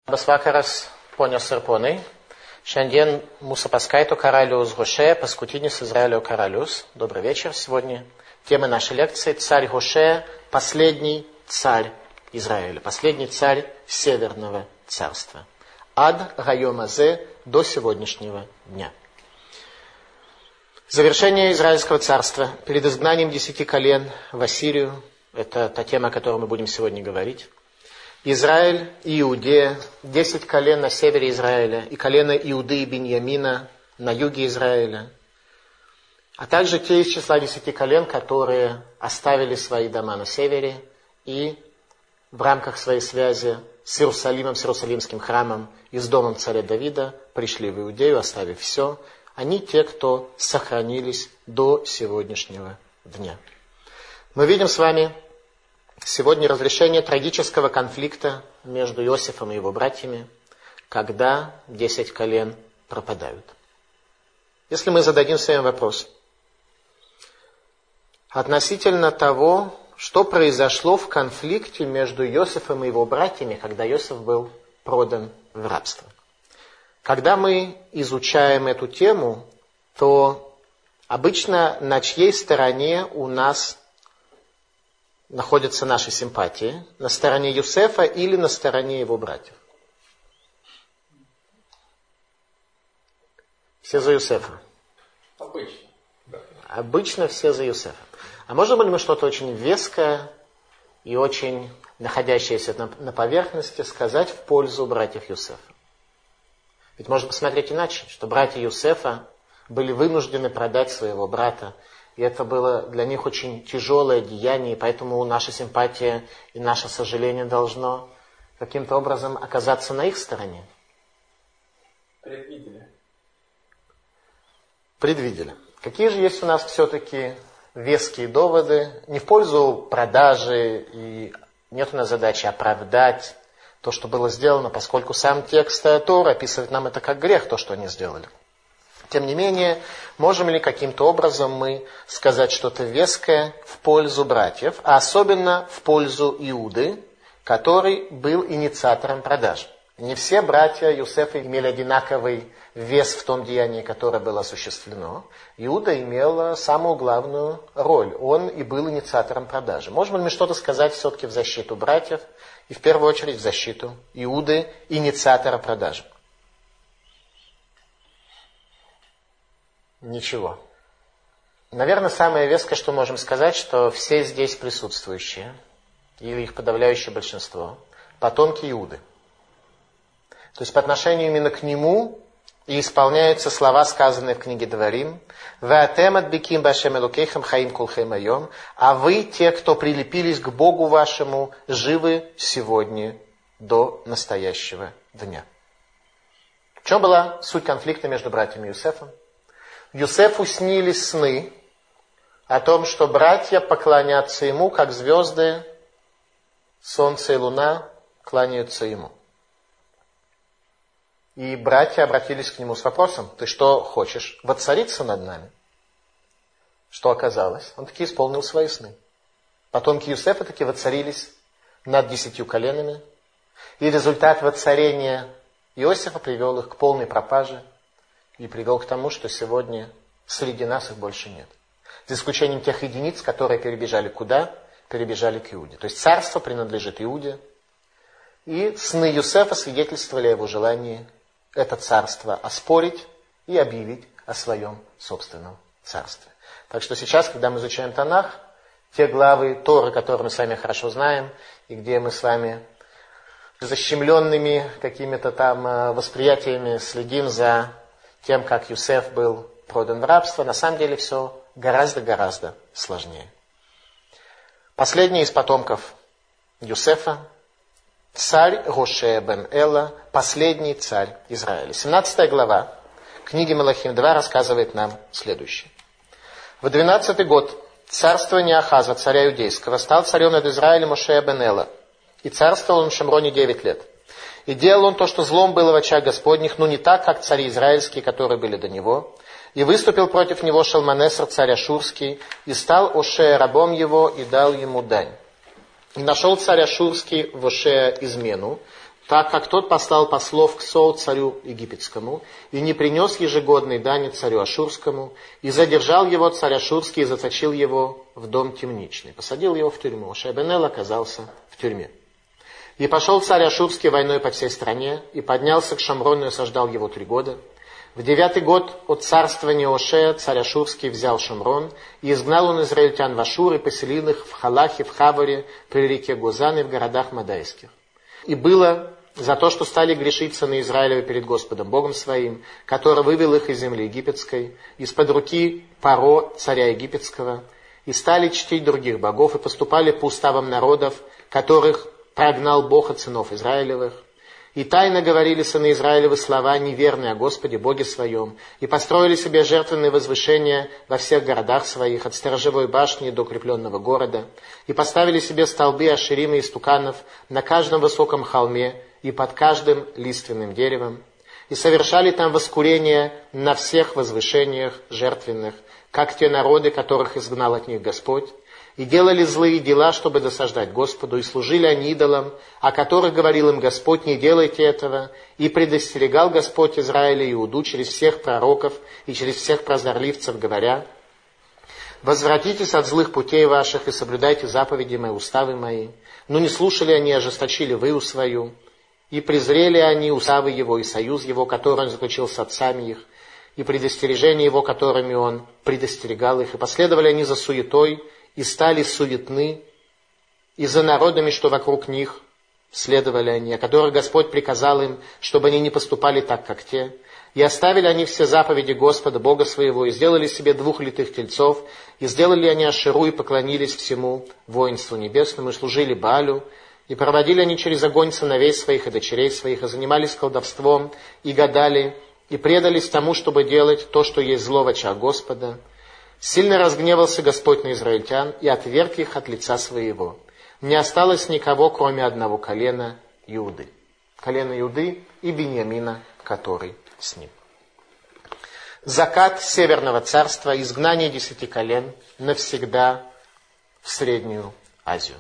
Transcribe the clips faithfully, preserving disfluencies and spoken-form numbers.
Labas vakaras, ponios ir ponai. Šiandien mūsų paskaito karalius Hošея, paskutinis Израилio karalius. Добрый вечер. Сегодня тема нашей лекции «Царь Hošея, последний царь Израиля, последний царь Северного царства. Ад Гайом Азе, до сегодняшнего дня». Завершение Израильского царства перед изгнанием десяти колен в Ассирию. Это та тема, о которой мы будем сегодня говорить. Израиль и Иудея, десять колен на севере Израиля, и колено Иуды и Биньямина на юге Израиля, а также те из числа десяти колен, которые оставили свои дома на севере и в рамках своей связи с Иерусалимом, с Иерусалимским храмом и с домом царя Давида пришли в Иудею, оставив все. Они те, кто сохранились до сегодняшнего дня. Мы видим с вами сегодня разрешение трагического конфликта между Иосифом и его братьями, когда десять колен пропадают. Если мы зададим себе вопрос относительно того, что произошло в конфликте между Иосифом и его братьями, когда Иосиф был продан в рабство. Когда мы изучаем эту тему, то обычно на чьей стороне у нас находятся наши симпатии? На стороне Йосефа или на стороне его братьев? Все за Йосефа. Обычно. Обычно все за Йосефа. А можем ли мы что-то очень веское и очень находящееся на, на поверхности сказать в пользу братьев Йосефа? Ведь можно посмотреть иначе, что братья Йосефа были вынуждены продать своего брата. И это было для них очень тяжелое деяние, и поэтому наша симпатия и наше сожаление должно каким-то образом оказаться на их стороне. Предвидели. Предвидели. Какие же есть у нас все-таки веские доводы? Не в пользу продажи, и нет у нас задачи оправдать то, что было сделано, поскольку сам текст Торы описывает нам это как грех, то, что они сделали. Тем не менее, можем ли каким-то образом мы сказать что-то веское в пользу братьев, а особенно в пользу Иуды, который был инициатором продажи? Не все братья Йосефа имели одинаковый вес в том деянии, которое было осуществлено. Иуда имел самую главную роль. Он и был инициатором продажи. Можем ли мы что-то сказать все-таки в защиту братьев и в первую очередь в защиту Иуды, инициатора продажи? Ничего. Наверное, самое веское, что можем сказать, что все здесь присутствующие, или их подавляющее большинство, потомки Иуды. То есть по отношению именно к нему и исполняются слова, сказанные в книге Деварим: «Ваатем адбиким башем элокейхем хаим кулхем айом», а вы, те, кто прилепились к Богу вашему, живы сегодня до настоящего дня. В чем была суть конфликта между братьями Йосефом? Йосефу снились сны о том, что братья поклонятся ему, как звезды, солнце и луна кланяются ему. И братья обратились к нему с вопросом: ты что хочешь, воцариться над нами? Что оказалось? Он таки исполнил свои сны. Потомки Йосефа таки воцарились над десятью коленами. И результат воцарения Иосифа привел их к полной пропаже и привел к тому, что сегодня среди нас их больше нет. За исключением тех единиц, которые перебежали куда? Перебежали к Иуде. То есть царство принадлежит Иуде. И сны Йосефа свидетельствовали о его желании это царство оспорить и объявить о своем собственном царстве. Так что сейчас, когда мы изучаем Танах, те главы Торы, которые мы с вами хорошо знаем, и где мы с вами защемленными какими-то там восприятиями следим за тем, как Йосеф был продан в рабство, на самом деле все гораздо-гораздо сложнее. Последний из потомков Йосефа, царь Hošея бен Эла, последний царь Израиля. семнадцатая глава книги Мелахим два рассказывает нам следующее. В двенадцатый год царствования Ахаза, царя иудейского, стал царем над Израилем Hošея бен Эла, и царствовал он в Шамроне девять лет. И делал он то, что злом было в очах Господних, но не так, как цари израильские, которые были до него. И выступил против него Шалманесер, царь Ашурский, и стал Hošея рабом его, и дал ему дань. И нашел царь Ашурский в Hošея измену, так как тот послал послов к Соу, царю египетскому, и не принес ежегодной дани царю Ашурскому, и задержал его царь Ашурский, и заточил его в дом темничный. Посадил его в тюрьму. Мошея бен Эл оказался в тюрьме. И пошел царь Ашурский войной по всей стране, и поднялся к Шамрону, и осаждал его три года. В девятый год от царствования Ошея царь Ашурский взял Шамрон, и изгнал он израильтян в Ашур, и поселил их в Халахе, в Хаваре, при реке Гозан и в городах Мадайских. И было за то, что стали грешить сыны Израилевы перед Господом Богом своим, который вывел их из земли египетской, из-под руки Паро, царя египетского, и стали чтить других богов, и поступали по уставам народов, которых прогнал Бог от сынов Израилевых. И тайно говорили сыны Израилевы слова неверные о Господе Боге своем, и построили себе жертвенные возвышения во всех городах своих, от сторожевой башни до укрепленного города, и поставили себе столбы ашерим и истуканов на каждом высоком холме и под каждым лиственным деревом, и совершали там воскурение на всех возвышениях жертвенных, как те народы, которых изгнал от них Господь, и делали злые дела, чтобы досаждать Господу, и служили они идолам, о которых говорил им Господь: не делайте этого, и предостерегал Господь Израиля и Иуду через всех пророков и через всех прозорливцев, говоря: возвратитесь от злых путей ваших и соблюдайте заповеди мои, уставы мои. Но не слушали они, ожесточили выю свою, и презрели они уставы его и союз его, который он заключил с отцами их, и предостережения его, которыми он предостерегал их, и последовали они за суетой, и стали суетны, и за народами, что вокруг них, следовали они, о которых Господь приказал им, чтобы они не поступали так, как те. И оставили они все заповеди Господа, Бога своего, и сделали себе двух литых тельцов, и сделали они Ашеру, и поклонились всему воинству небесному, и служили Баалю, и проводили они через огонь сыновей своих и дочерей своих, и занимались колдовством, и гадали, и предались тому, чтобы делать то, что есть зло в очах Господа. Сильно разгневался Господь на израильтян и отверг их от лица своего. Не осталось никого, кроме одного колена Иуды. Колена Иуды и Биньямина, который с ним. Закат Северного царства, изгнание десяти колен навсегда в Среднюю Азию.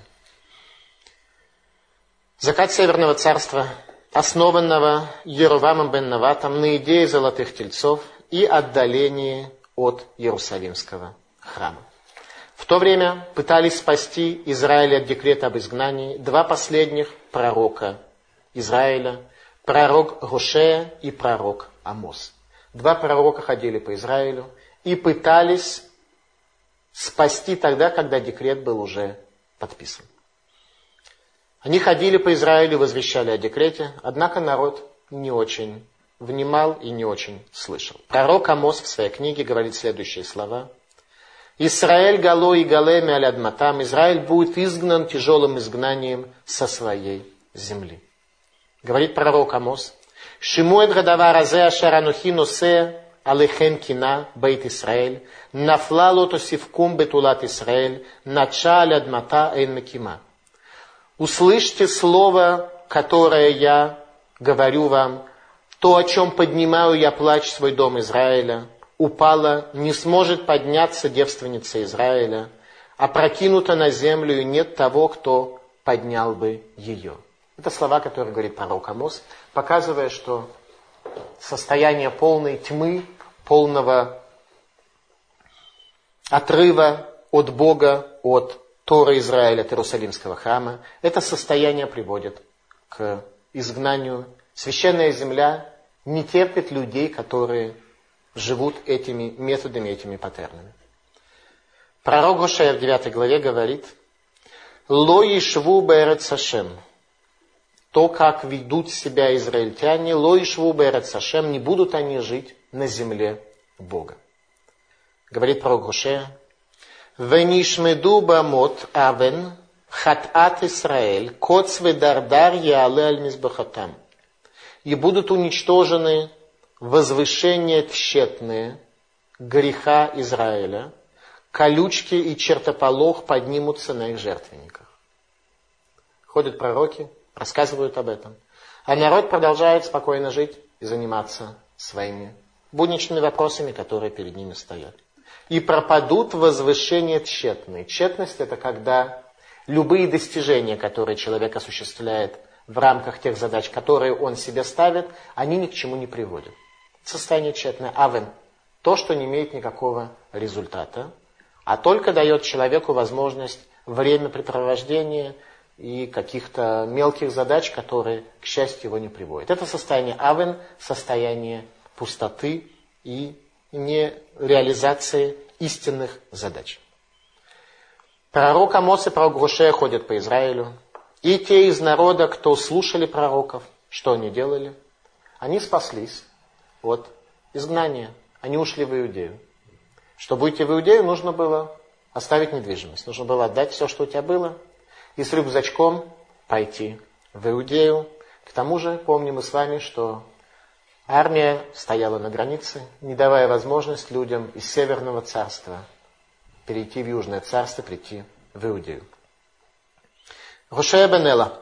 Закат Северного царства, основанного Еровамом бен Наватом на идее золотых тельцов и отдалении от Иерусалимского храма. В то время пытались спасти Израиль от декрета об изгнании два последних пророка Израиля, пророк Гошея и пророк Амос. Два пророка ходили по Израилю и пытались спасти тогда, когда декрет был уже подписан. Они ходили по Израилю, возвещали о декрете, однако народ не очень внимал и не очень слышал. Пророк Амос в своей книге говорит следующие слова. «Исраэль гало и галеме аль адматам». Израиль будет изгнан тяжелым изгнанием со своей земли. Говорит пророк Амос. «Шимуэд гадавар азе ашер анухи носе алехем кина бейт Исраэль, нафла лото сивкум бетулат Исраэль, нача аль адмата эйн мекима». Услышьте слово, которое я говорю вам. То, о чем поднимаю я плач свой дом Израиля, упала, не сможет подняться девственница Израиля, а прокинута на землю, и нет того, кто поднял бы ее. Это слова, которые говорит пророк Амос, показывая, что состояние полной тьмы, полного отрыва от Бога, от Торы Израиля, от Иерусалимского храма, это состояние приводит к изгнанию. Священная земля не терпит людей, которые живут этими методами, этими паттернами. Пророк Гошея в девятой главе говорит: «Ло ишву беэрец Хашем». То, как ведут себя израильтяне, «Ло ишву беэрец Хашем», не будут они жить на земле Бога. Говорит пророк Гошея: «Венишмеду бамот авен хатат Исраэль, коц ведардар яале аль мизбахатам». И будут уничтожены возвышения тщетные греха Израиля, колючки и чертополох поднимутся на их жертвенниках. Ходят пророки, рассказывают об этом. А народ продолжает спокойно жить и заниматься своими будничными вопросами, которые перед ними стоят. И пропадут возвышения тщетные. Тщетность — это когда любые достижения, которые человек осуществляет в рамках тех задач, которые он себе ставит, они ни к чему не приводят. Состояние тщетное. Авен. То, что не имеет никакого результата, а только дает человеку возможность времяпрепровождения и каких-то мелких задач, которые, к счастью, его не приводят. Это состояние авен, состояние пустоты и нереализации истинных задач. Пророк Амос и пророк Гошея ходят по Израилю. И те из народа, кто слушали пророков, что они делали? Они спаслись от изгнания. Они ушли в Иудею. Чтобы уйти в Иудею, нужно было оставить недвижимость. Нужно было отдать все, что у тебя было, и с рюкзачком пойти в Иудею. К тому же, помним мы с вами, что армия стояла на границе, не давая возможность людям из Северного царства перейти в Южное царство, прийти в Иудею. Гошея бен Эла.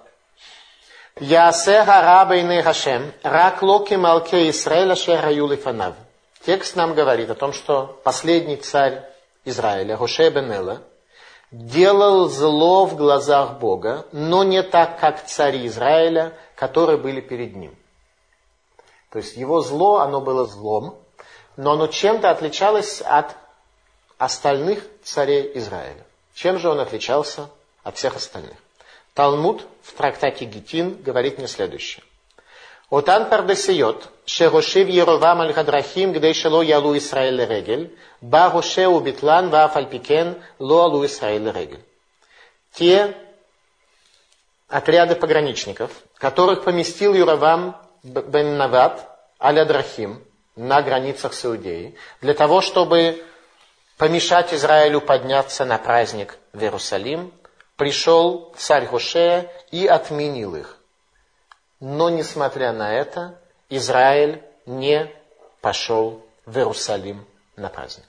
Яасе гара бейней Хашем, рак локи малке Исраэля шер хаю лифанав. Текст нам говорит о том, что последний царь Израиля, Гошея бен Эла, делал зло в глазах Бога, но не так, как цари Израиля, которые были перед ним. То есть его зло, оно было злом, но оно чем-то отличалось от остальных царей Израиля. Чем же он отличался от всех остальных? Талмуд в трактате Гитин говорит мне следующее. Отан пардесиот, шерошив Еровам аль-Хадрахим, гдей шело ялу Исраэль лерегель, ба Гошеу битлан ва афальпикен ло алу Исраэль лерегель. Те отряды пограничников, которых поместил Еровам бен Нават аль-Адрахим на границах с Иудеей, для того, чтобы помешать Израилю подняться на праздник в Иерусалим, пришел царь Гошея и отменил их. Но, несмотря на это, Израиль не пошел в Иерусалим на праздник.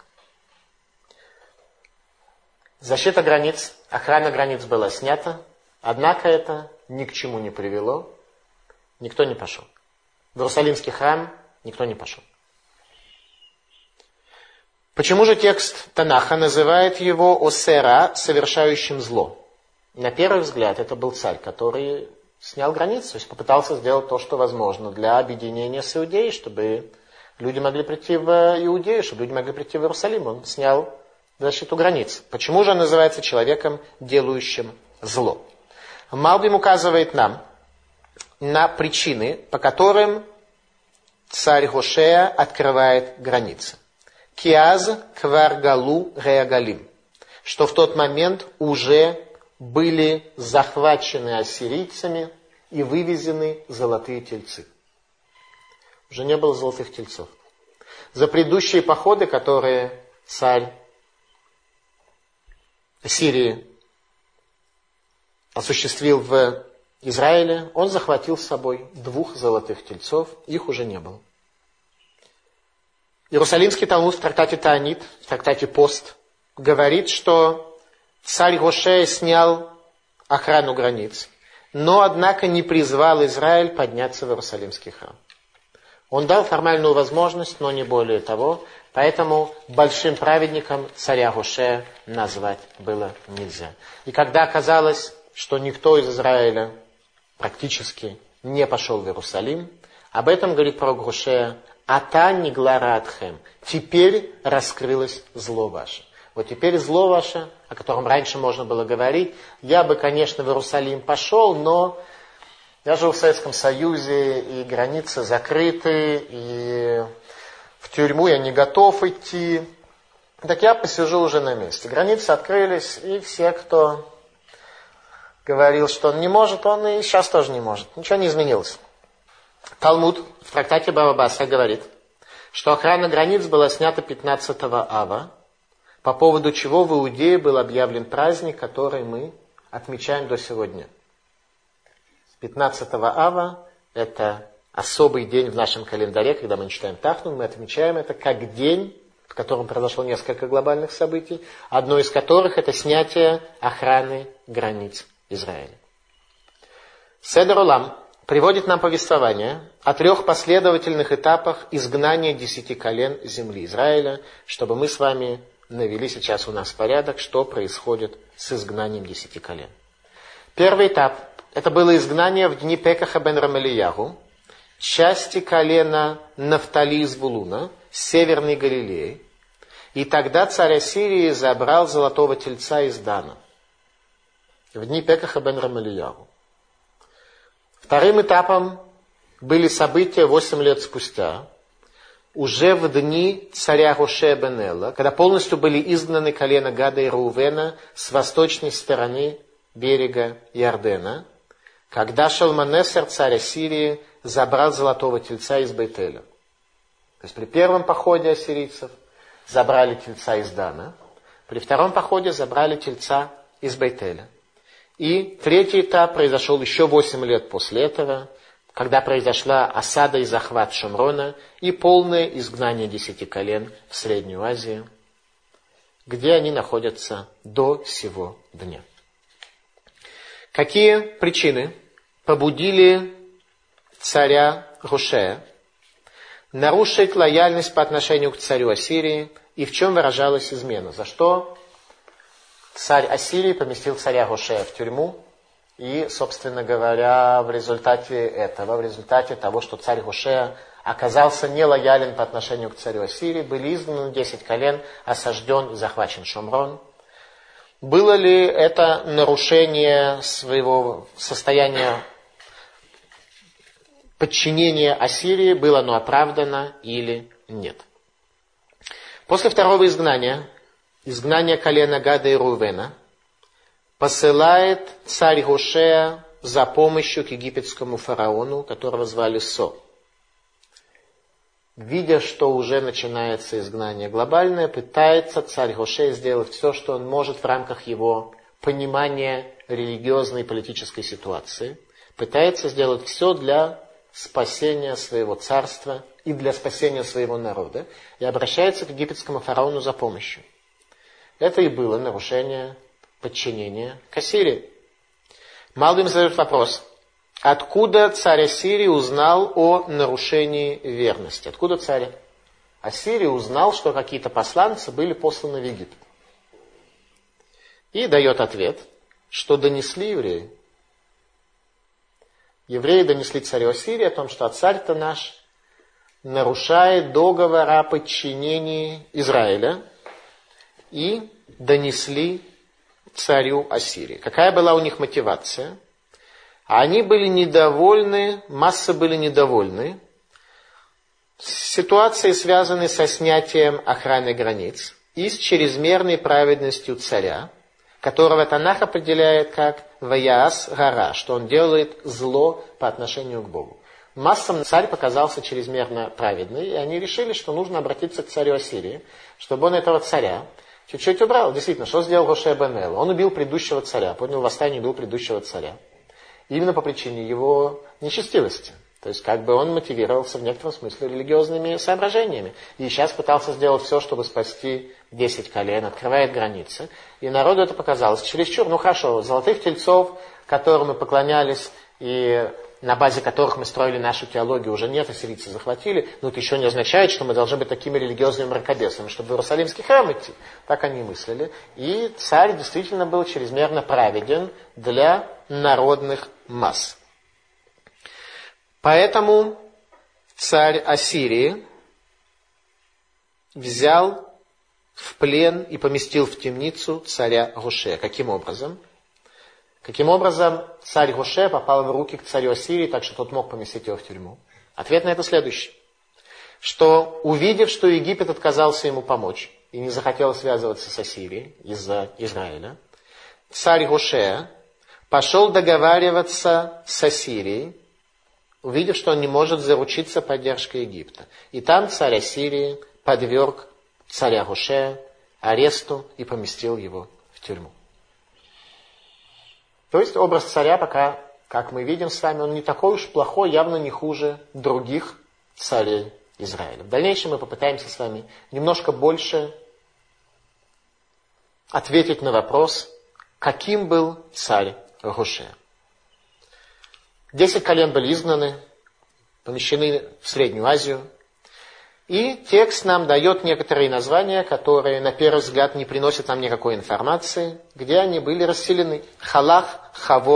Защита границ, охрана границ была снята, однако это ни к чему не привело, никто не пошел. В Иерусалимский храм никто не пошел. Почему же текст Танаха называет его Осера, совершающим зло? На первый взгляд, это был царь, который снял границу, то есть попытался сделать то, что возможно для объединения с Иудеей, чтобы люди могли прийти в Иудею, чтобы люди могли прийти в Иерусалим. Он снял защиту границ. Почему же он называется человеком, делающим зло? Малбим указывает нам на причины, по которым царь Гошея открывает границы. Киаз кваргалу реагалим, что в тот момент уже были захвачены ассирийцами и вывезены золотые тельцы. Уже не было золотых тельцов. За предыдущие походы, которые царь Сирии осуществил в Израиле, он захватил с собой двух золотых тельцов, их уже не было. Иерусалимский Талмуд в трактате Таанит, в трактате Пост, говорит, что царь Гошея снял охрану границ, но, однако, не призвал Израиль подняться в Иерусалимский храм. Он дал формальную возможность, но не более того, поэтому большим праведником царя Гошея назвать было нельзя. И когда оказалось, что никто из Израиля практически не пошел в Иерусалим, об этом говорит пророк Гошея: «Ата ниглара атхем». Теперь раскрылось зло ваше. Вот теперь зло ваше, о котором раньше можно было говорить, я бы, конечно, в Иерусалим пошел, но я живу в Советском Союзе, и границы закрыты, и в тюрьму я не готов идти. Так я посижу уже на месте. Границы открылись, и все, кто говорил, что он не может, он и сейчас тоже не может. Ничего не изменилось. Талмуд в трактате Бава Басра говорит, что охрана границ была снята пятнадцатого ава, по поводу чего в Иудее был объявлен праздник, который мы отмечаем до сегодня. пятнадцатого ава – это особый день в нашем календаре, когда мы читаем Тафнун, мы отмечаем это как день, в котором произошло несколько глобальных событий, одно из которых – это снятие охраны границ Израиля. Седер Олам приводит нам повествование о трех последовательных этапах изгнания десяти колен земли Израиля, чтобы мы с вами навели сейчас у нас порядок, что происходит с изгнанием десяти колен. Первый этап Это было изгнание в дни Пекаха бен Рамелиягу, части колена Нафтали из Булуна, Северной Галилеи. И тогда царь Ассирии забрал золотого тельца из Дана в дни Пекаха бен Рамелиягу. Вторым этапом были события восемь лет спустя, уже в дни царя Гошея бен Эла, когда полностью были изгнаны колена Гада и Рувена с восточной стороны берега Иордена, когда Шалманесер, царь Ассирии, забрал золотого тельца из Бейтеля. То есть при первом походе ассирийцев забрали тельца из Дана, при втором походе забрали тельца из Бейтеля. И третий этап произошел еще восемь лет после этого, когда произошла осада и захват Шумрона и полное изгнание десяти колен в Среднюю Азию, где они находятся до сего дня. Какие причины побудили царя Гошея нарушить лояльность по отношению к царю Ассирии и в чем выражалась измена? За что царь Ассирии поместил царя Гошея в тюрьму? И, собственно говоря, в результате этого, в результате того, что царь Гошея оказался нелоялен по отношению к царю Ассирии, были изгнаны десять колен, осажден и захвачен Шумрон. Было ли это нарушение своего состояния подчинения Ассирии, было оно оправдано или нет? После второго изгнания, изгнания колена Гада и Рувена, посылает царь Гошея за помощью к египетскому фараону, которого звали Со. Видя, что уже начинается изгнание глобальное, пытается царь Гошея сделать все, что он может в рамках его понимания религиозной и политической ситуации. Пытается сделать все для спасения своего царства и для спасения своего народа. И обращается к египетскому фараону за помощью. Это и было нарушение подчинения к Ассирии. Малбим задает вопрос. Откуда царь Ассирии узнал о нарушении верности? Откуда царь Ассирии узнал, что какие-то посланцы были посланы в Египет? И дает ответ, что донесли евреи. Евреи донесли царю Ассирии о том, что царь-то наш нарушает договор о подчинении Израиля, и донесли царю Ассирии. Какая была у них мотивация? Они были недовольны, массы были недовольны ситуацией, связанной со снятием охраны границ и с чрезмерной праведностью царя, которого Танах определяет как «ваяас гара», что он делает зло по отношению к Богу. Массам царь показался чрезмерно праведный, и они решили, что нужно обратиться к царю Ассирии, чтобы он этого царя чуть-чуть убрал. Действительно, что сделал Гошея бен Эла? Он убил предыдущего царя, поднял восстание и убил предыдущего царя. Именно по причине его нечестивости. То есть, как бы он мотивировался в некотором смысле религиозными соображениями. И сейчас пытался сделать все, чтобы спасти десять колен, открывает границы. И народу это показалось чересчур. Ну хорошо, золотых тельцов, которым мы поклонялись, и на базе которых мы строили нашу теологию, уже нет, ассирийцы захватили, но это еще не означает, что мы должны быть такими религиозными мракобесами, чтобы в Иерусалимский храм идти. Так они мыслили. И царь действительно был чрезмерно праведен для народных масс. Поэтому царь Ассирии взял в плен и поместил в темницу царя Гошея. Каким образом? Каким образом царь Гошея попал в руки к царю Ассирии, так что тот мог поместить его в тюрьму? Ответ на это следующий. Что, увидев, что Египет отказался ему помочь и не захотел связываться с Ассирией из-за Израиля, царь Гошея пошел договариваться с Ассирией, увидев, что он не может заручиться поддержкой Египта. И там царь Ассирии подверг царя Гошея аресту и поместил его в тюрьму. То есть образ царя пока, как мы видим с вами, он не такой уж плохой, явно не хуже других царей Израиля. В дальнейшем мы попытаемся с вами немножко больше ответить на вопрос, каким был царь Гошея. Десять колен были изгнаны, помещены в Среднюю Азию. И текст нам дает некоторые названия, которые на первый взгляд не приносят нам никакой информации, где они были расселены. Халах, Хавор,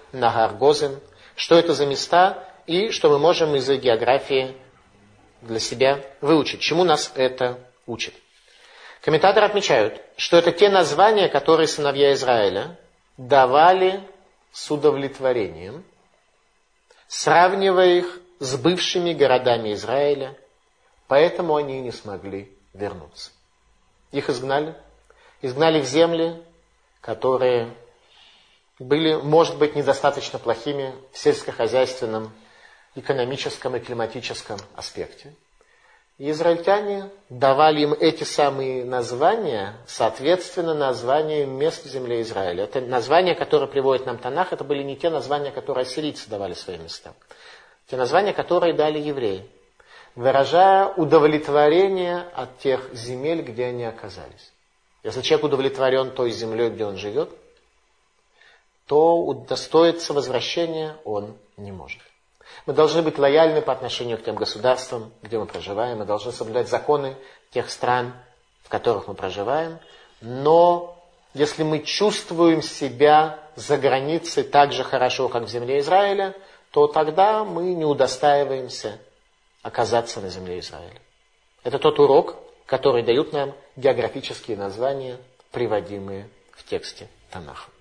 Нагар Гозен. Что это за места и что мы можем из географии для себя выучить. Чему нас это учит? Комментаторы отмечают, что это те названия, которые сыновья Израиля давали с удовлетворением, сравнивая их с бывшими городами Израиля, поэтому они не смогли вернуться. Их изгнали. Изгнали в земли, которые были, может быть, недостаточно плохими в сельскохозяйственном, экономическом и климатическом аспекте. И израильтяне давали им эти самые названия, соответственно, названиям мест в земле Израиля. Это названия, которые приводит нам Танах, это были не те названия, которые ассирийцы давали своим местам. Те названия, которые дали евреи, выражая удовлетворение от тех земель, где они оказались. Если человек удовлетворен той землей, где он живет, то удостоиться возвращения он не может. Мы должны быть лояльны по отношению к тем государствам, где мы проживаем. Мы должны соблюдать законы тех стран, в которых мы проживаем. Но если мы чувствуем себя за границей так же хорошо, как в земле Израиля, то тогда мы не удостаиваемся оказаться на земле Израиля. Это тот урок, который дают нам географические названия, приводимые в тексте Танаха.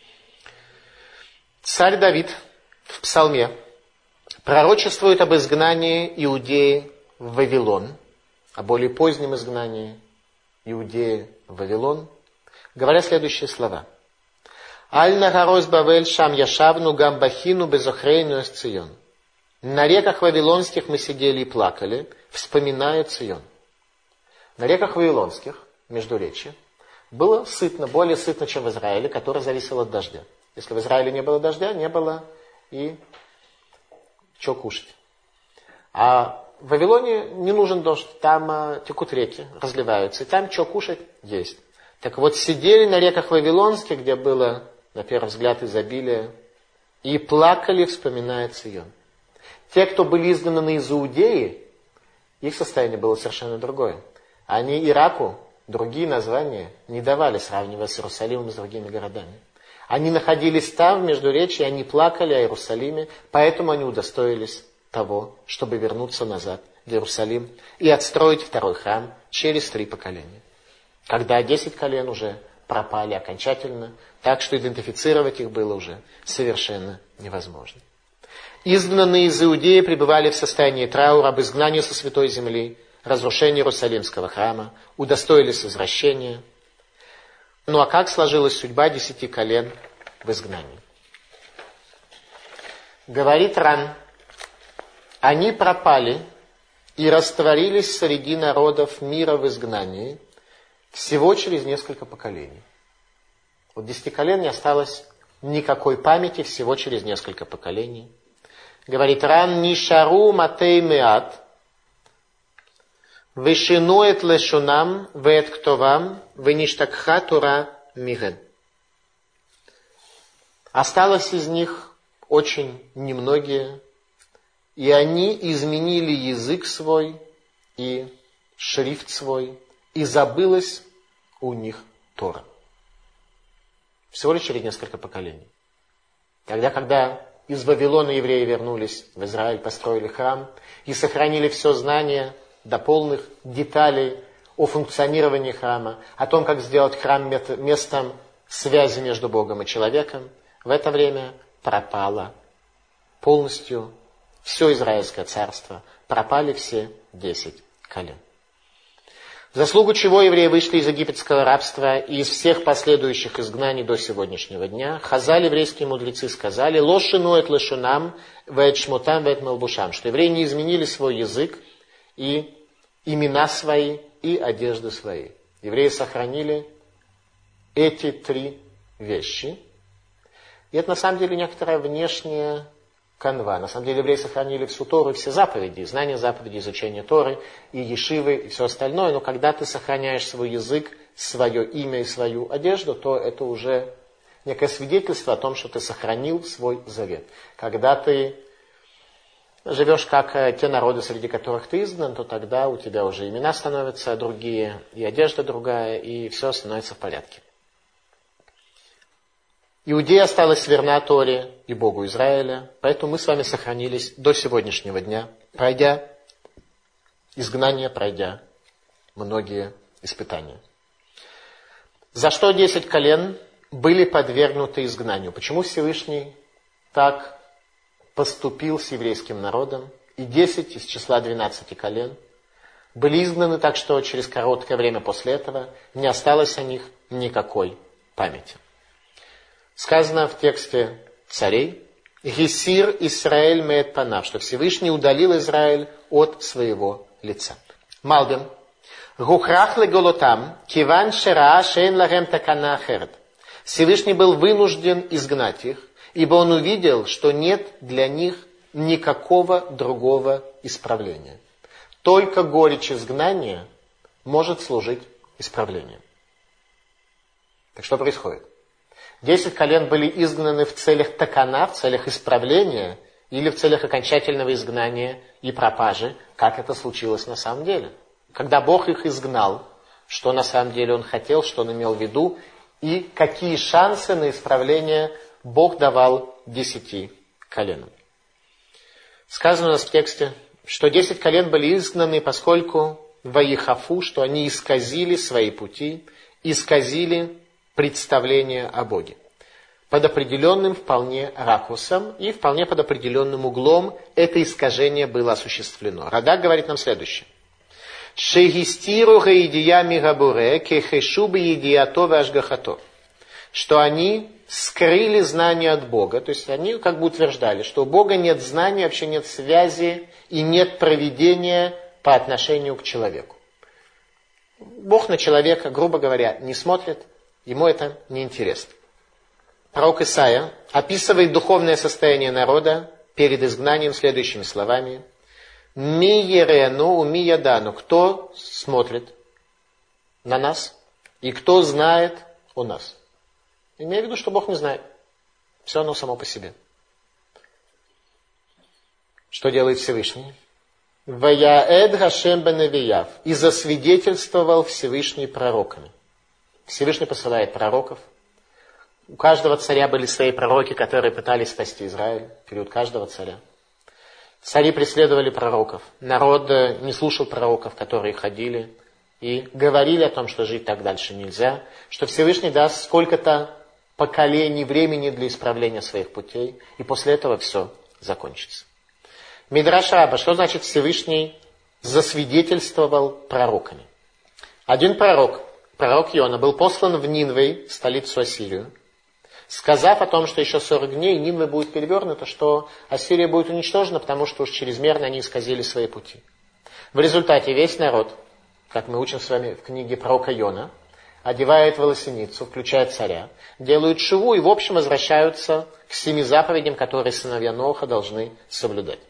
Царь Давид в Псалме пророчествует об изгнании Иудеи в Вавилон, о более позднем изгнании Иудеи в Вавилон, говоря следующие слова. «Аль нагарос Бавель шам яшавну гамбахину безохрейну эс Цион». На реках вавилонских мы сидели и плакали, вспоминая Цион. На реках вавилонских, Междуречье, было сытно, более сытно, чем в Израиле, который зависел от дождя. Если в Израиле не было дождя, не было и что кушать. А в Вавилоне не нужен дождь, там а, текут реки, разливаются, и там что кушать есть. Так вот, сидели на реках вавилонских, где было, на первый взгляд, изобилие, и плакали, вспоминая Цион. Те, кто были изгнаны из Иудеи, их состояние было совершенно другое. Они Ираку другие названия не давали, сравнивая с Иерусалимом и с другими городами. Они находились там, в Междуречии, они плакали о Иерусалиме, поэтому они удостоились того, чтобы вернуться назад в Иерусалим и отстроить второй храм через три поколения. Когда десять колен уже пропали окончательно, так что идентифицировать их было уже совершенно невозможно. Изгнанные из Иудеи пребывали в состоянии траура об изгнании со святой земли, разрушении Иерусалимского храма, удостоились возвращения. Ну а как сложилась судьба десяти колен в изгнании? Говорит Ран, они пропали и растворились среди народов мира в изгнании всего через несколько поколений. От десяти колен не осталось никакой памяти всего через несколько поколений. Говорит Ран, нишару матей меат, вешинует лешунам, веет ктовам, веништакха тура миген. Осталось из них очень немногие, и они изменили язык свой и шрифт свой, и забылась у них Тора. Всего лишь через несколько поколений. Тогда, когда из Вавилона евреи вернулись в Израиль, построили храм и сохранили все знание до полных деталей о функционировании храма, о том, как сделать храм местом связи между Богом и человеком, в это время пропало полностью все Израильское царство, пропали все десять колен. В заслугу чего евреи вышли из египетского рабства и из всех последующих изгнаний до сегодняшнего дня, хазаль, еврейские мудрецы, сказали, лошину эт лешунам, вэт шмотам, вэт малбушам, что евреи не изменили свой язык и имена свои, и одежды свои. Евреи сохранили эти три вещи. И это на самом деле некоторая внешняя канва. На самом деле евреи сохранили всю Тору и все заповеди, знание заповедей, изучение Торы, и ешивы, и все остальное. Но когда ты сохраняешь свой язык, свое имя и свою одежду, то это уже некое свидетельство о том, что ты сохранил свой завет. Когда ты живешь как те народы, среди которых ты изгнан, то тогда у тебя уже имена становятся другие, и одежда другая, и все становится в порядке. Иудея осталась верна Торе и Богу Израиля, поэтому мы с вами сохранились до сегодняшнего дня, пройдя изгнание, пройдя многие испытания. За что десять колен были подвергнуты изгнанию? Почему Всевышний так поступил с еврейским народом? И десять из числа двенадцати колен были изгнаны так, что через короткое время после этого не осталось о них никакой памяти. Сказано в тексте царей: «Гесир Исраэль меэт панав», что Всевышний удалил Израиль от своего лица. Малбим. «Гухрах леголотам, киван шераа шейн лахем такана ахерет». Всевышний был вынужден изгнать их, ибо он увидел, что нет для них никакого другого исправления. Только горечь изгнания может служить исправлением. Так что происходит? Десять колен были изгнаны в целях такана, в целях исправления, или в целях окончательного изгнания и пропажи, как это случилось на самом деле. Когда Бог их изгнал, что на самом деле Он хотел, что Он имел в виду, и какие шансы на исправление Бог давал десяти коленам. Сказано у нас в тексте, что десять колен были изгнаны, поскольку ваихафу, что они исказили свои пути, исказили представление о Боге. Под определенным вполне ракурсом и вполне под определенным углом это искажение было осуществлено. Радак говорит нам следующее. Шегистиру гаидия мигабуре кехешубы едиато ашгахато. Что они скрыли знание от Бога. То есть они как бы утверждали, что у Бога нет знания, вообще нет связи и нет провидения по отношению к человеку. Бог на человека, грубо говоря, не смотрит, ему это неинтересно. Пророк Исаия описывает духовное состояние народа перед изгнанием следующими словами. Ми ерену, ми ядану. Кто смотрит на нас и кто знает о нас? Имею в виду, что Бог не знает. Все оно само по себе. Что делает Всевышний? Ваяэд Хашем беневияв. И засвидетельствовал Всевышний пророками. Всевышний посылает пророков. У каждого царя были свои пророки, которые пытались спасти Израиль. В период каждого царя. Цари преследовали пророков. Народ не слушал пророков, которые ходили и говорили о том, что жить так дальше нельзя. Что Всевышний даст сколько-то поколений времени для исправления своих путей. И после этого все закончится. Мидраш Раба. Что значит Всевышний засвидетельствовал пророками? Один пророк, пророк Йона, был послан в Нинвей, столицу Ассирию, сказав о том, что еще сорок дней Нинве будет перевернуто, что Ассирия будет уничтожена, потому что уж чрезмерно они исказили свои пути. В результате весь народ, как мы учим с вами в книге пророка Йона, одевает волосиницу, включая царя, делают шиву и в общем возвращаются к семи заповедям, которые сыновья Ноха должны соблюдать.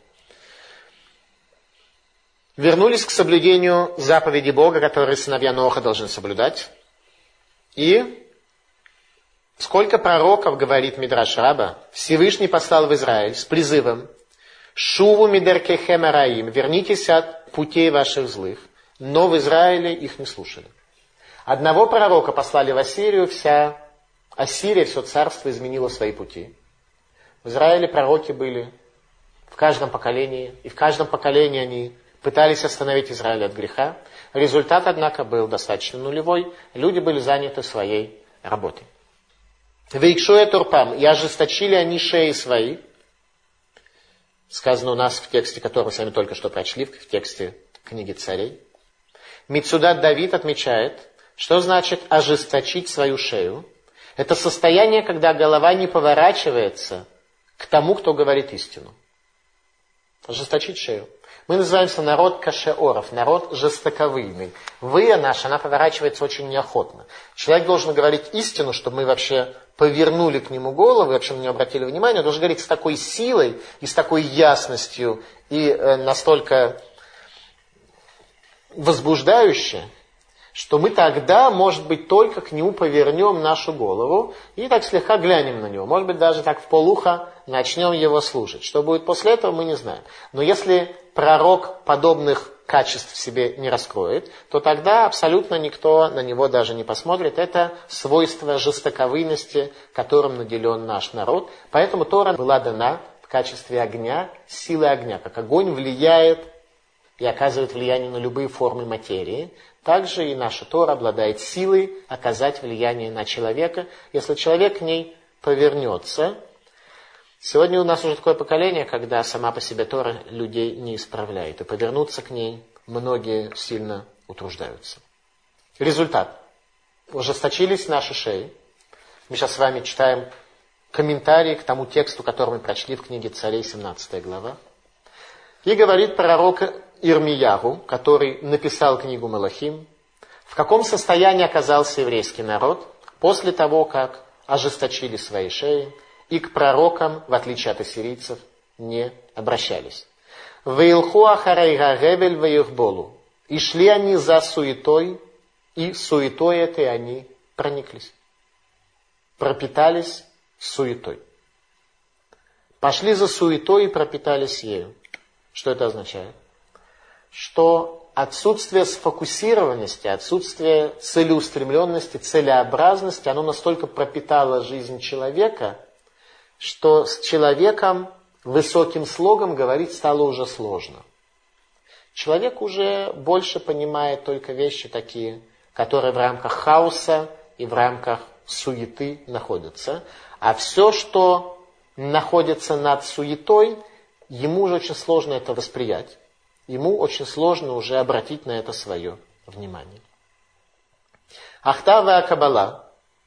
Вернулись к соблюдению заповедей Бога, которые сыновья Ноха должны соблюдать. И сколько пророков, говорит Мидраш Раба, Всевышний послал в Израиль с призывом «Шуву мидеркехем араим», вернитесь от путей ваших злых, но в Израиле их не слушали. Одного пророка послали в Ассирию, вся Ассирия, все царство изменило свои пути. В Израиле пророки были в каждом поколении, и в каждом поколении они пытались остановить Израиль от греха. Результат, однако, был достаточно нулевой. Люди были заняты своей работой. «Вейкшуя турпам», и ожесточили они шеи свои. Сказано у нас в тексте, который мы с вами только что прочли, в тексте книги царей. Мицудат Давид отмечает, что значит ожесточить свою шею. Это состояние, когда голова не поворачивается к тому, кто говорит истину. Ожесточить шею. Мы называемся народ кашеоров, народ жестоковыйный. Вы наша, она поворачивается очень неохотно. Человек должен говорить истину, чтобы мы вообще повернули к нему голову, и вообще на нее обратили внимание. Он должен говорить с такой силой и с такой ясностью и настолько возбуждающе, что мы тогда, может быть, только к нему повернем нашу голову и так слегка глянем на него. Может быть, даже так в полуха начнем его слушать. Что будет после этого, мы не знаем. Но если пророк подобных качеств в себе не раскроет, то тогда абсолютно никто на него даже не посмотрит. Это свойство жестоковыйности, которым наделен наш народ. Поэтому Тора была дана в качестве огня, силы огня. Как огонь влияет и оказывает влияние на любые формы материи, также и наша Тора обладает силой оказать влияние на человека, если человек к ней повернется. Сегодня у нас уже такое поколение, когда сама по себе Тора людей не исправляет, и повернуться к ней многие сильно утруждаются. Результат. Ужесточились наши шеи. Мы сейчас с вами читаем комментарии к тому тексту, который мы прочли в книге Царей, семнадцатая глава. И говорит пророк Ирмиягу, который написал книгу Малахим, в каком состоянии оказался еврейский народ после того, как ожесточили свои шеи, и к пророкам, в отличие от ассирийцев, не обращались. «Веилху ахарей гагевель веихболу». И шли они за суетой, и суетой этой они прониклись. Пропитались суетой. Пошли за суетой и пропитались ею. Что это означает? Что отсутствие сфокусированности, отсутствие целеустремленности, целеобразности, оно настолько пропитало жизнь человека, что с человеком высоким слогом говорить стало уже сложно. Человек уже больше понимает только вещи такие, которые в рамках хаоса и в рамках суеты находятся. А все, что находится над суетой, ему уже очень сложно это восприять. Ему очень сложно уже обратить на это свое внимание. Ахтава Каббала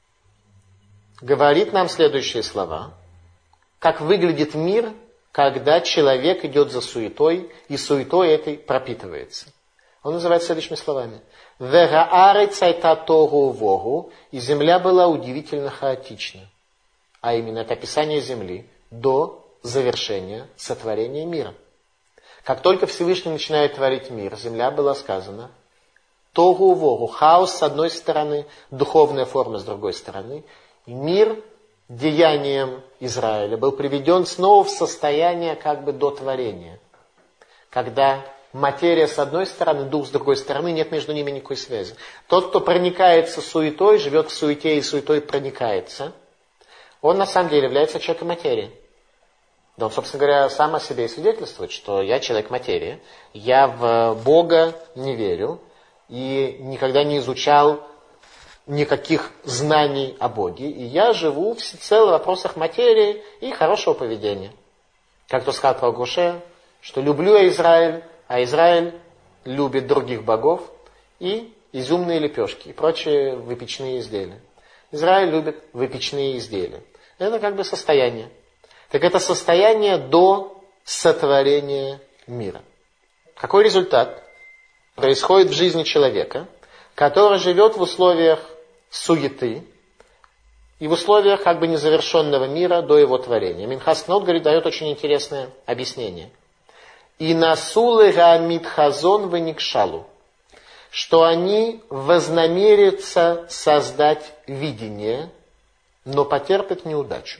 говорит нам следующие слова. Как выглядит мир, когда человек идет за суетой, и суетой этой пропитывается. Он называет следующими словами. «Вераарец айта тогу вогу», и земля была удивительно хаотична. А именно это описание земли до завершения сотворения мира. Как только Всевышний начинает творить мир, земля была сказана тогу вогу, хаос с одной стороны, духовная форма с другой стороны, и мир деянием Израиля был приведен снова в состояние как бы до творения. Когда материя с одной стороны, дух с другой стороны, нет между ними никакой связи. Тот, кто проникается суетой, живет в суете и суетой проникается, он на самом деле является человеком материи. Да он, собственно говоря, сам о себе и свидетельствует, что я человек материи, я в Бога не верю и никогда не изучал никаких знаний о Боге, и я живу всецело в вопросах материи и хорошего поведения. Как кто сказал про Гуше, что люблю я Израиль, а Израиль любит других богов и изюмные лепешки и прочие выпечные изделия. Израиль любит выпечные изделия. Это как бы состояние. Так это состояние до сотворения мира. Какой результат происходит в жизни человека, который живет в условиях суеты и в условиях как бы незавершенного мира до его творения? Минхас Кнот, говорит, дает очень интересное объяснение. И насулы гаамид хазон веникшалу, что они вознамерятся создать видение, но потерпят неудачу.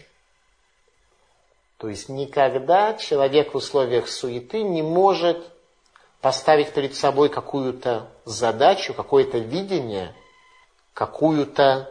То есть никогда человек в условиях суеты не может поставить перед собой какую-то задачу, какое-то видение, какую-то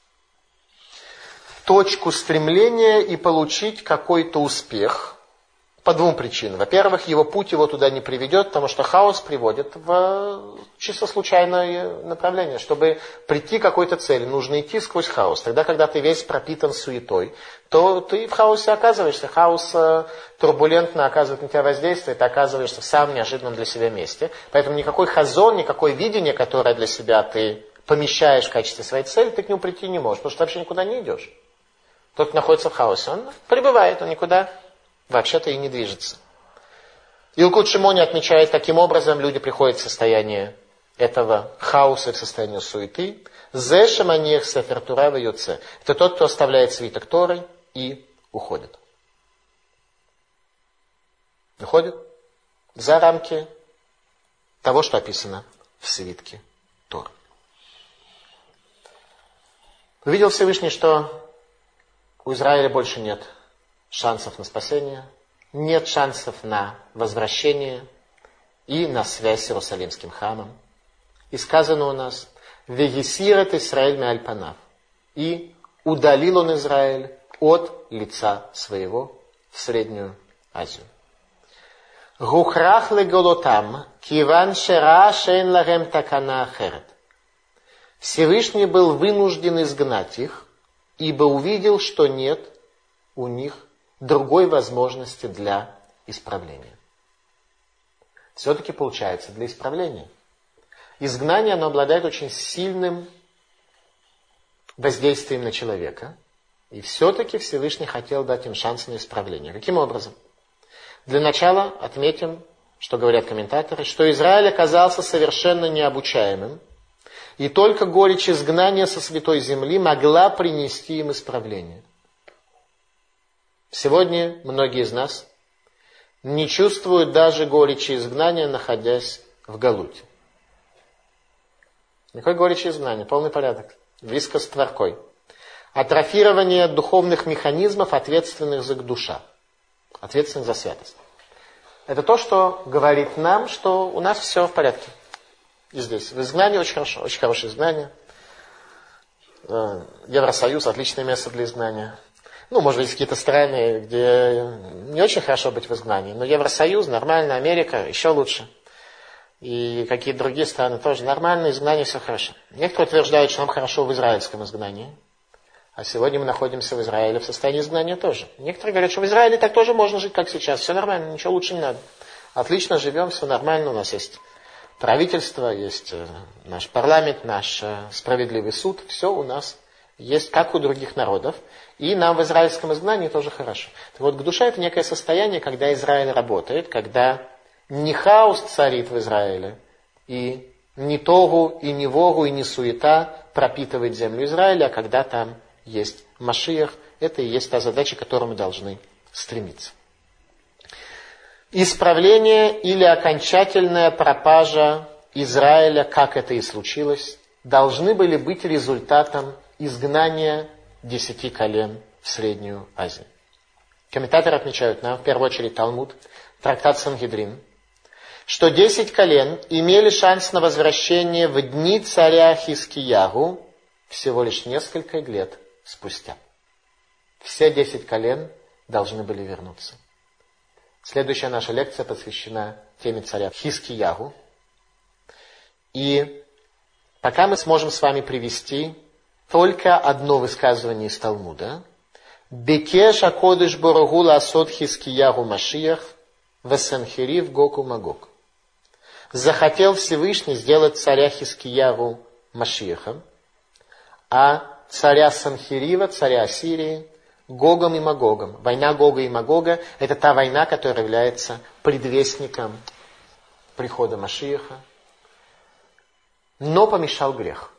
точку стремления и получить какой-то успех. По двум причинам. Во-первых, его путь его туда не приведет, потому что хаос приводит в чисто случайное направление. Чтобы прийти к какой-то цели, нужно идти сквозь хаос. Тогда, когда ты весь пропитан суетой, то ты в хаосе оказываешься. Хаос турбулентно оказывает на тебя воздействие, ты оказываешься в самом неожиданном для себя месте. Поэтому никакой хазон, никакое видение, которое для себя ты помещаешь в качестве своей цели, ты к нему прийти не можешь, потому что ты вообще никуда не идешь. Тот, кто находится в хаосе, он пребывает, он никуда вообще-то и не движется. Илкут Шимони отмечает, таким образом люди приходят в состояние этого хаоса, в состояние суеты. Зе шаманех сефер Тора веюце. Это тот, кто оставляет свиток Торы и уходит. Уходит за рамки того, что описано в свитке Торы. Увидел Всевышний, что у Израиля больше нет шансов на спасение, нет шансов на возвращение и на связь с Иерусалимским храмом. И сказано у нас: «Вегесирет Исраэль меаль панав». И удалил он Израиль от лица своего в Среднюю Азию. «Гухрах леголотам, киван шера шейн ларем такана ахерет». Всевышний был вынужден изгнать их, ибо увидел, что нет у них другой возможности для исправления. Все-таки получается для исправления. Изгнание, оно обладает очень сильным воздействием на человека. И все-таки Всевышний хотел дать им шанс на исправление. Каким образом? Для начала отметим, что говорят комментаторы, что Израиль оказался совершенно необучаемым, и только горечь изгнания со святой земли могла принести им исправление. Сегодня многие из нас не чувствуют даже горечи изгнания, находясь в Галуте. Никакой горечи изгнания, полный порядок, близко с творкой. Атрофирование духовных механизмов, ответственных за душа, ответственных за святость. Это то, что говорит нам, что у нас все в порядке. И здесь. В изгнании очень хорошо, очень хорошее изгнание. Евросоюз – отличное место для изгнания. Ну, может быть, какие-то страны, где не очень хорошо быть в изгнании. Но Евросоюз, нормально, Америка еще лучше. И какие-то другие страны тоже нормально, изгнание все хорошо. Некоторые утверждают, что нам хорошо в израильском изгнании. А сегодня мы находимся в Израиле в состоянии изгнания тоже. Некоторые говорят, что в Израиле так тоже можно жить, как сейчас. Все нормально, ничего лучше не надо. Отлично живем, все нормально, у нас есть правительство, есть наш парламент, наш справедливый суд. Все у нас есть, как у других народов. И нам в израильском изгнании тоже хорошо. Так вот, к душе это некое состояние, когда Израиль работает, когда не хаос царит в Израиле, и не тогу, и не вору, и не суета пропитывает землю Израиля, а когда там есть Машиах. Это и есть та задача, к которой мы должны стремиться. Исправление или окончательная пропажа Израиля, как это и случилось, должны были быть результатом изгнания десяти колен в Среднюю Азию. Комментаторы отмечают нам, в первую очередь Талмуд, трактат Сангедрин, что десять колен имели шанс на возвращение в дни царя Хискиягу всего лишь несколько лет спустя. Все десять колен должны были вернуться. Следующая наша лекция посвящена теме царя Хискиягу. И пока мы сможем с вами привести только одно высказывание из Талмуда. «Бекеш акодыш борогу ласот Хискиягу Машиях весенхерив Гог умагог». Захотел Всевышний сделать царя Хискиягу Машиахом, а царя Санхерива, царя Ассирии, Гогом и Магогом. Война Гога и Магога – это та война, которая является предвестником прихода Машиаха. Но помешал грех.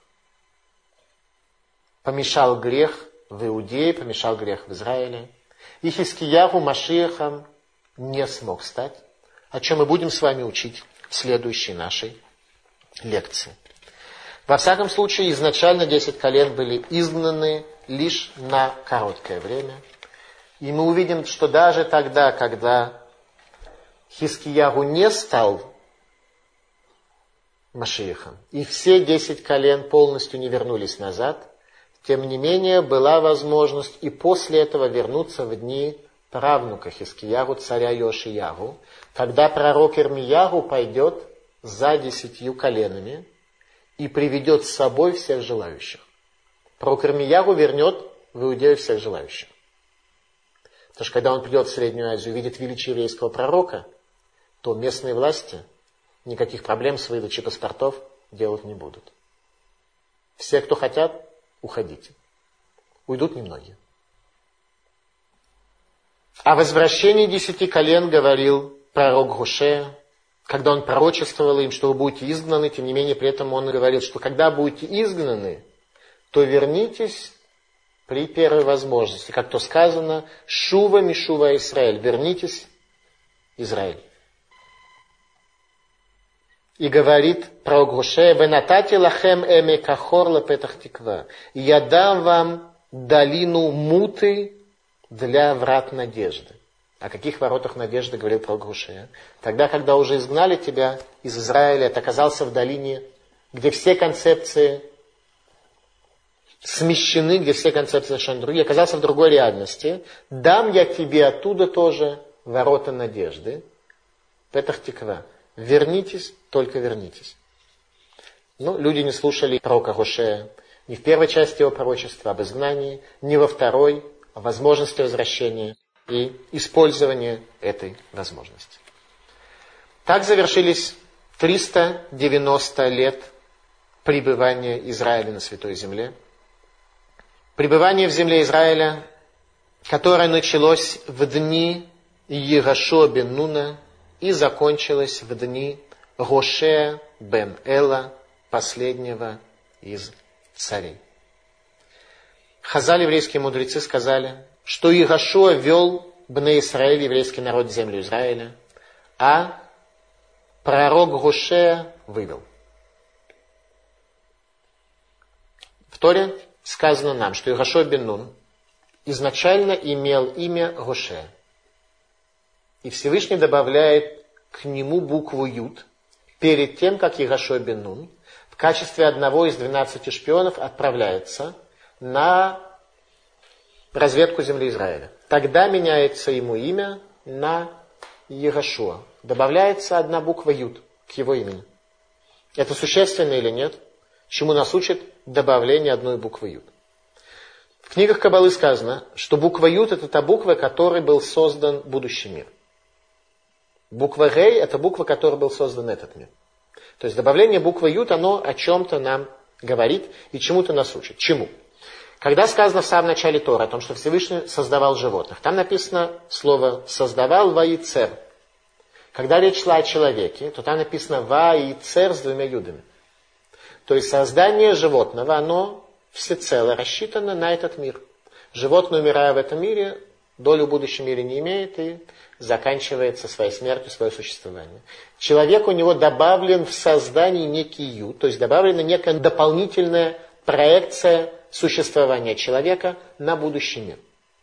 Помешал грех в Иудее, помешал грех в Израиле. И Хискиягу Машиахом не смог стать, о чем мы будем с вами учить в следующей нашей лекции. Во всяком случае, изначально десять колен были изгнаны лишь на короткое время. И мы увидим, что даже тогда, когда Хискиягу не стал Машиахом, и все десять колен полностью не вернулись назад, тем не менее была возможность и после этого вернуться в дни правнука Хискиягу, царя Йошиягу, когда пророк Ирмиягу пойдет за десятью коленами и приведет с собой всех желающих. Пророк Ирмиягу вернет в Иудею всех желающих. Потому что когда он придет в Среднюю Азию и видит величие еврейского пророка, то местные власти никаких проблем с выдачей паспортов делать не будут. Все, кто хотят, уходите. Уйдут немногие. О возвращении десяти колен говорил пророк Гошея, когда он пророчествовал им, что вы будете изгнаны, тем не менее при этом он говорил, что когда будете изгнаны, то вернитесь при первой возможности. Как то сказано, «Шува мишува Израиль», вернитесь, Израиль. и говорит про Гошея: «Венатати лахем эме кахор лепетах тиква». «Я дам вам долину муты для врат надежды». О каких воротах надежды говорил про Гошея? Тогда, когда уже изгнали тебя из Израиля, ты оказался в долине, где все концепции смещены, где все концепции совершенно другие, оказался в другой реальности. Дам я тебе оттуда тоже ворота надежды. Петах тиква. Вернитесь, только вернитесь. Но люди не слушали пророка Гошея ни в первой части его пророчества об изгнании, ни во второй о возможности возвращения и использования этой возможности. Так завершились триста девяносто лет пребывания Израиля на Святой Земле. Пребывание в земле Израиля, которое началось в дни Йерошуа бен Нуна и закончилось в дни Гошея бен Эла, последнего из царей. Хазаль, еврейские мудрецы, сказали, что Йерошуа вел бне Исраэль, еврейский народ, в землю Израиля, а пророк Гошея вывел. В Торе сказано нам, что Йерошуа бен Нун изначально имел имя Гошея. И Всевышний добавляет к нему букву Юд перед тем, как Йерошуа бен Нун в качестве одного из двенадцати шпионов отправляется на разведку земли Израиля. Тогда меняется ему имя на Йерошуа. Добавляется одна буква Юд к его имени. Это существенно или нет? Чему нас учит добавление одной буквы Юд? В книгах Каббалы сказано, что буква Юд — это та буква, которой был создан будущий мир. Буква Рей — это буква, которой был создан этот мир. То есть добавление буквы Юд, оно о чем-то нам говорит и чему-то нас учит. Чему? Когда сказано в самом начале Тора о том, что Всевышний создавал животных, там написано слово «создавал ваицер». Когда речь шла о человеке, то там написано ваицер с двумя юдами. То есть создание животного, оно всецело рассчитано на этот мир. Животное, умирая в этом мире, долю в будущем мире не имеет и заканчивается своей смертью, свое существование. Человек, у него добавлен в создании некий юд, то есть добавлена некая дополнительная проекция существования человека на будущий мир.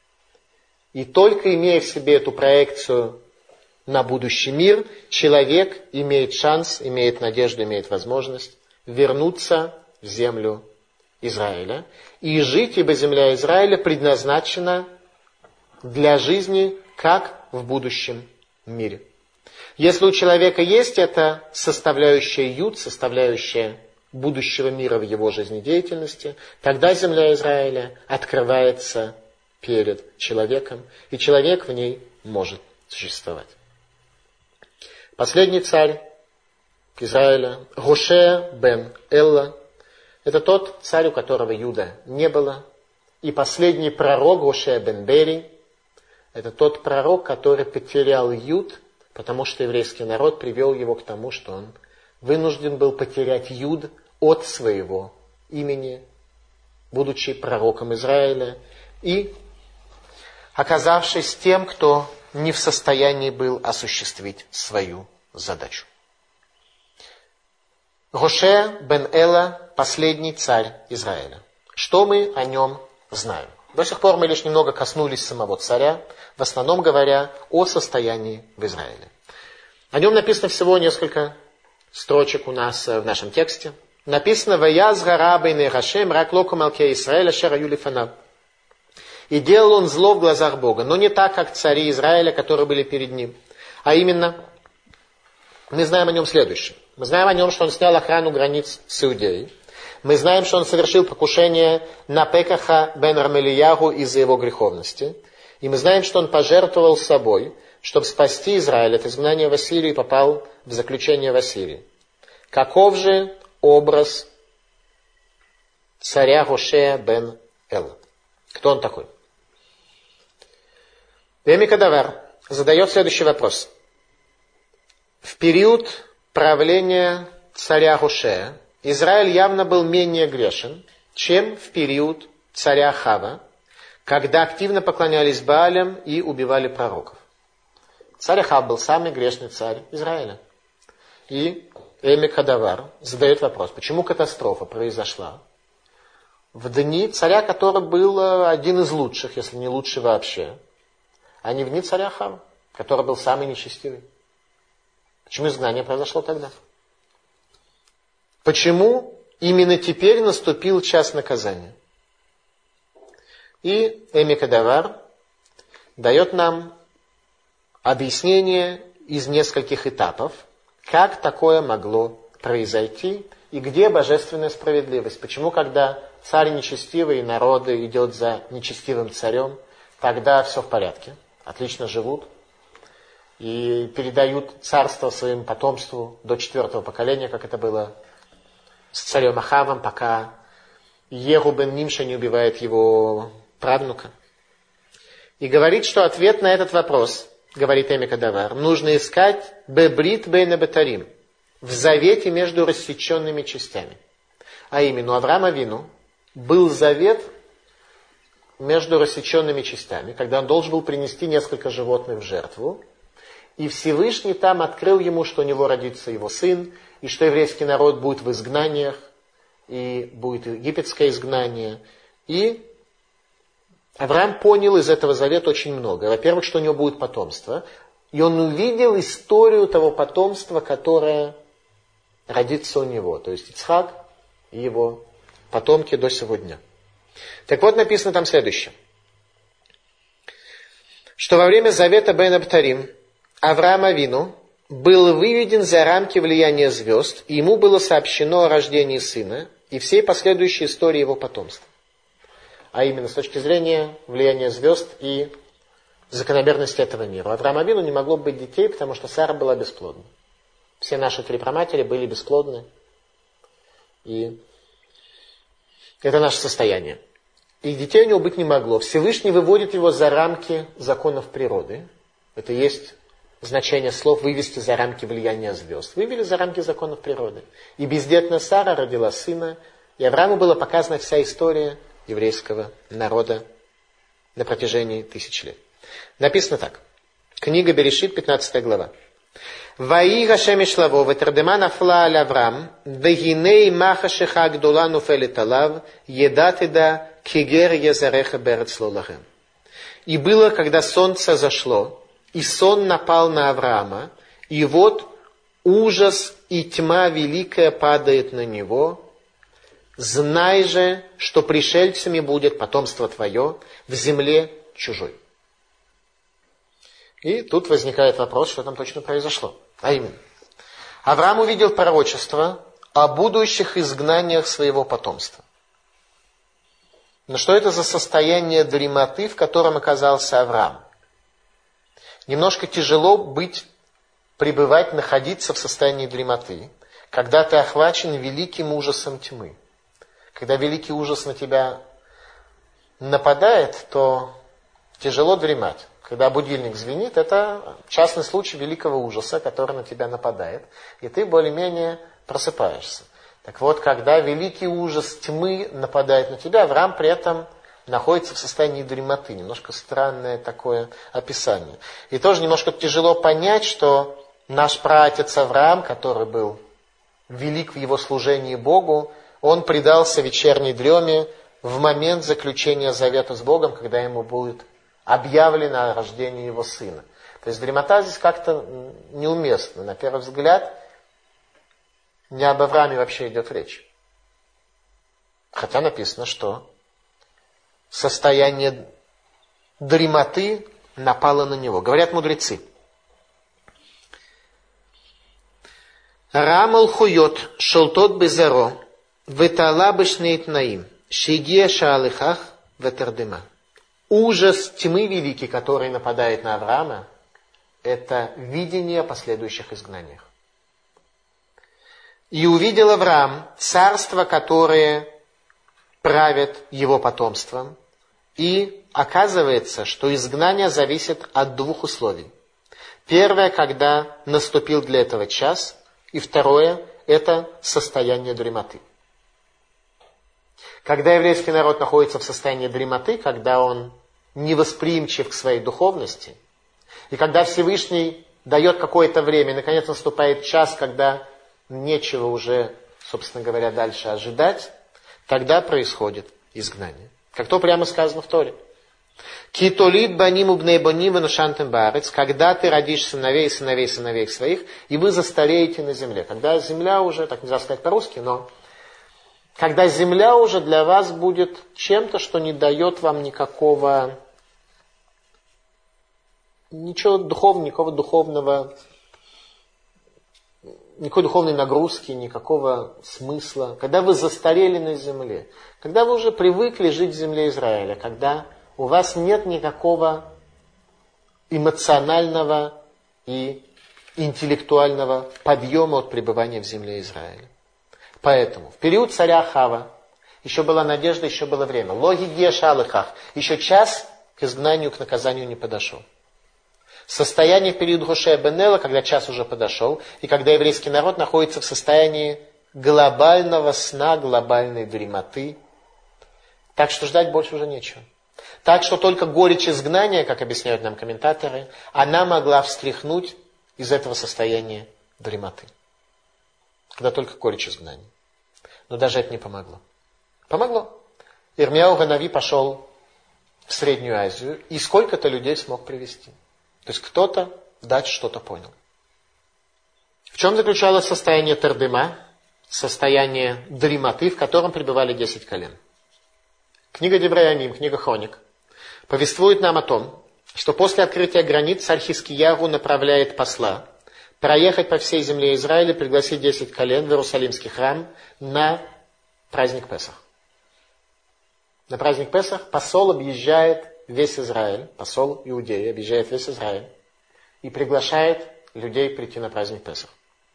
И только имея в себе эту проекцию на будущий мир, человек имеет шанс, имеет надежду, имеет возможность вернуться в землю Израиля и жить, ибо земля Израиля предназначена для жизни, как в будущем мире. Если у человека есть эта составляющая юд, составляющая будущего мира в его жизнедеятельности, тогда земля Израиля открывается перед человеком, и человек в ней может существовать. Последний царь Израиля, Гошея бен Элла, это тот царь, у которого юда не было. И последний пророк Гошея бен Бери, это тот пророк, который потерял юд, потому что еврейский народ привел его к тому, что он вынужден был потерять юд от своего имени, будучи пророком Израиля, и оказавшись тем, кто не в состоянии был осуществить свою задачу. Гошея бен Эла, последний царь Израиля. Что мы о нем знаем? До сих пор мы лишь немного коснулись самого царя, в основном говоря о состоянии в Израиле. О нем написано всего несколько строчек у нас в нашем тексте. Написано: «Ваязга рабейне Хашем рак локу малке Исраэля шараю лифанав». И делал он зло в глазах Бога, но не так, как цари Израиля, которые были перед ним. А именно, мы знаем о нем следующее. Мы знаем о нем, что он снял охрану границ с Иудеей. Мы знаем, что он совершил покушение на Пекаха бен Рамелиягу из-за его греховности. И мы знаем, что он пожертвовал собой, чтобы спасти Израиль от изгнания в Ассирию, и попал в заключение в Ассирии. Каков же образ царя Гошея бен Эла? Кто он такой? Беми Кадавар задает следующий вопрос. В период правления царя Гошея Израиль явно был менее грешен, чем в период царя Ахава, когда активно поклонялись Баалям и убивали пророков. Царь Ахав был самый грешный царь Израиля. И Эмек Хадавар задает вопрос, почему катастрофа произошла в дни царя, который был один из лучших, если не лучший вообще, а не в дни царя Ахава, который был самый нечестивый. Почему изгнание произошло тогда? Почему именно теперь наступил час наказания? И Эмек Хадавар дает нам объяснение из нескольких этапов, как такое могло произойти и где божественная справедливость. Почему, когда царь нечестивый, и народ идет за нечестивым царем, тогда все в порядке, отлично живут и передают царство своему потомству до четвертого поколения, как это было с царем Ахавом, пока Еху бен Нимша не убивает его правнука. И говорит, что ответ на этот вопрос, говорит Эмек Хадавар, нужно искать бебрит бейна бетарим, в завете между рассеченными частями. А именно, у Авраама Авину был завет между рассеченными частями, когда он должен был принести несколько животных в жертву, и Всевышний там открыл ему, что у него родится его сын, и что еврейский народ будет в изгнаниях, и будет египетское изгнание. И Авраам понял из этого завета очень много. Во-первых, что у него будет потомство, и он увидел историю того потомства, которое родится у него, то есть Ицхак и его потомки до сего дня. Так вот, написано там следующее, что во время завета бен Абтарим Авраам Авину был выведен за рамки влияния звезд, и ему было сообщено о рождении сына и всей последующей истории его потомства. А именно с точки зрения влияния звезд и закономерности этого мира. У Авраама Авину не могло быть детей, потому что Сара была бесплодна. Все наши три праматери были бесплодны. И это наше состояние. И детей у него быть не могло. Всевышний выводит его за рамки законов природы. Это и есть значение слов «вывести за рамки влияния звезд». Вывели за рамки законов природы. И бездетная Сара родила сына. И Аврааму была показана вся история еврейского народа на протяжении тысяч лет. Написано так. Книга Берешит, пятнадцатая глава. «Ваи Гашем Ишлаво, ветардема нафла аль Авраам, вегиней маха шеха гдула нуфелит алав, едатида кигер езареха берец лолахем». И было, когда солнце зашло, и сон напал на Авраама, и вот ужас и тьма великая падает на него. Знай же, что пришельцами будет потомство твое в земле чужой. И тут возникает вопрос, что там точно произошло. А именно, Авраам увидел пророчество о будущих изгнаниях своего потомства. Но что это за состояние дремоты, в котором оказался Авраам? Немножко тяжело быть, пребывать, находиться в состоянии дремоты, когда ты охвачен великим ужасом тьмы. Когда великий ужас на тебя нападает, то тяжело дремать. Когда будильник звенит, это частный случай великого ужаса, который на тебя нападает, и ты более-менее просыпаешься. Так вот, когда великий ужас тьмы нападает на тебя, Авраам при этом находится в состоянии дремоты. Немножко странное такое описание. И тоже немножко тяжело понять, что наш праотец Авраам, который был велик в его служении Богу, он предался вечерней дреме в момент заключения завета с Богом, когда ему будет объявлено о рождении его сына. То есть дремота здесь как-то неуместна. На первый взгляд, не об Аврааме вообще идет речь. Хотя написано, что состояние дремоты напало на него. Говорят мудрецы. Рамал хуйот шолтот безаро ветала бешнеет наим шигия шаалыхах ветардема. Ужас тьмы великий, который нападает на Авраама, это видение о последующих изгнаниях. И увидел Авраам царство, которое правит его потомством. И оказывается, что изгнание зависит от двух условий. Первое, когда наступил для этого час. И второе, это состояние дремоты. Когда еврейский народ находится в состоянии дремоты, когда он невосприимчив к своей духовности, и когда Всевышний дает какое-то время, и наконец наступает час, когда нечего уже, собственно говоря, дальше ожидать, тогда происходит изгнание. Как то прямо сказано в Торе. Китолит баним убней баним венушантем баарец, когда ты родишь сыновей, сыновей, сыновей своих, и вы застареете на земле. Когда земля уже, так нельзя сказать по-русски, но когда земля уже для вас будет чем-то, что не дает вам никакого, ничего духовного, никакого духовного, никакой духовной нагрузки, никакого смысла. Когда вы застарели на земле, когда вы уже привыкли жить в земле Израиля, когда у вас нет никакого эмоционального и интеллектуального подъема от пребывания в земле Израиля. Поэтому в период царя Ахава еще была надежда, еще было время. Логи гешалыхах, еще час к изгнанию, к наказанию не подошел. Состояние в период Гошея бен Эла, когда час уже подошел, и когда еврейский народ находится в состоянии глобального сна, глобальной дремоты. Так что ждать больше уже нечего. Так что только горечь изгнания, как объясняют нам комментаторы, она могла встряхнуть из этого состояния дремоты. Когда только горечь изгнания. Но даже это не помогло. Помогло. Ирмияу га-Нави пошел в Среднюю Азию, и сколько-то людей смог привести. То есть кто-то дать что-то понял. В чем заключалось состояние Тердыма, состояние дремоты, в котором пребывали десять колен? Книга Деврей Ямим, книга Хроник, повествует нам о том, что после открытия границ царь Хискиягу направляет посла проехать по всей земле Израиля, пригласить десять колен в Иерусалимский храм на праздник Песах. На праздник Песах посол объезжает весь Израиль, посол Иудеи объезжает весь Израиль и приглашает людей прийти на праздник Песах.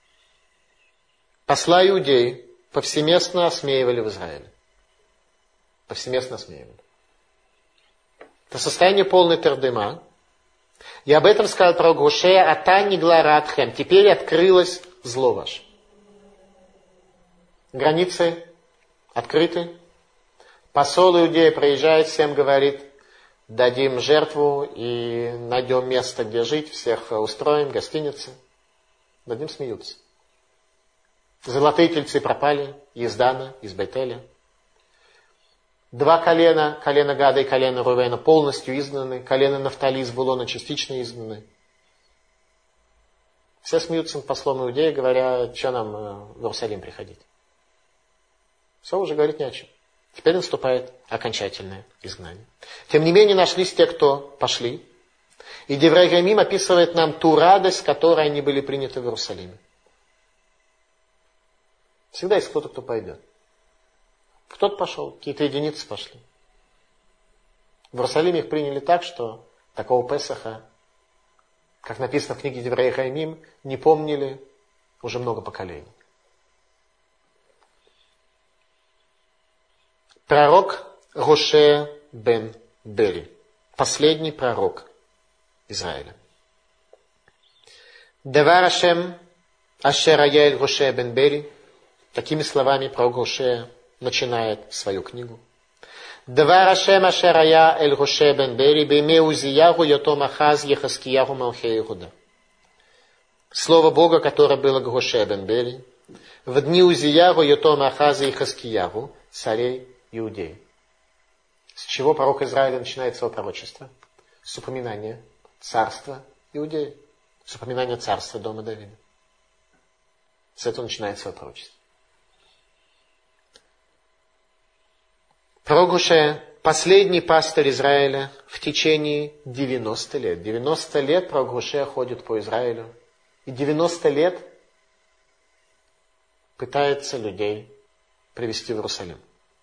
Посла Иудеи повсеместно осмеивали в Израиле. Повсеместно осмеивали. Это состояние полной тердыма. И об этом сказал пророк Гошея: «Ата нигла раатхем». Теперь открылось зло ваше. Границы открыты. Посол Иудеи проезжает, всем говорит: дадим жертву и найдем место, где жить, всех устроим, гостиницы. Над ним смеются. Золотые тельцы пропали из Дана, из Бейтеля. Два колена, колено Гада и колено Рувена, полностью изгнаны. Колено Нафтали из Вулона частично изгнаны. Все смеются над послом Иудеи, говоря: что нам в Иерусалим приходить? Все, уже говорить не о чем. Теперь наступает окончательное изгнание. Тем не менее, нашлись те, кто пошли. И Деврей Ямим описывает нам ту радость, с которой они были приняты в Иерусалиме. Всегда есть кто-то, кто пойдет. Кто-то пошел, какие-то единицы пошли. В Иерусалиме их приняли так, что такого Песаха, как написано в книге Деврей Ямим, не помнили уже много поколений. Пророк Гошея бен Бери. Последний пророк Израиля. Девар Ашем ашер ая эль Гошея бен Бери. Такими словами пророк Гошея начинает свою книгу. Девар Ашем ашер ая эль Гошея бен Бери бейме Узиягу йотом Ахаз Ехаскиягу малхей Иуда. Слово Бога, которое было к Гошея бен Бери в дни Узиягу йотом Ахаза и Хаскиягу, царей Иудеи. С чего пророк Израиля начинает свое пророчество? С упоминания царства Иудеи. С упоминания царства дома Давида. С этого начинает свое пророчество. Пророк Гошея – последний пастырь Израиля в течение девяноста лет. девяносто лет пророк Гошея ходит по Израилю. И девяносто лет пытается людей привести в Иерусалим.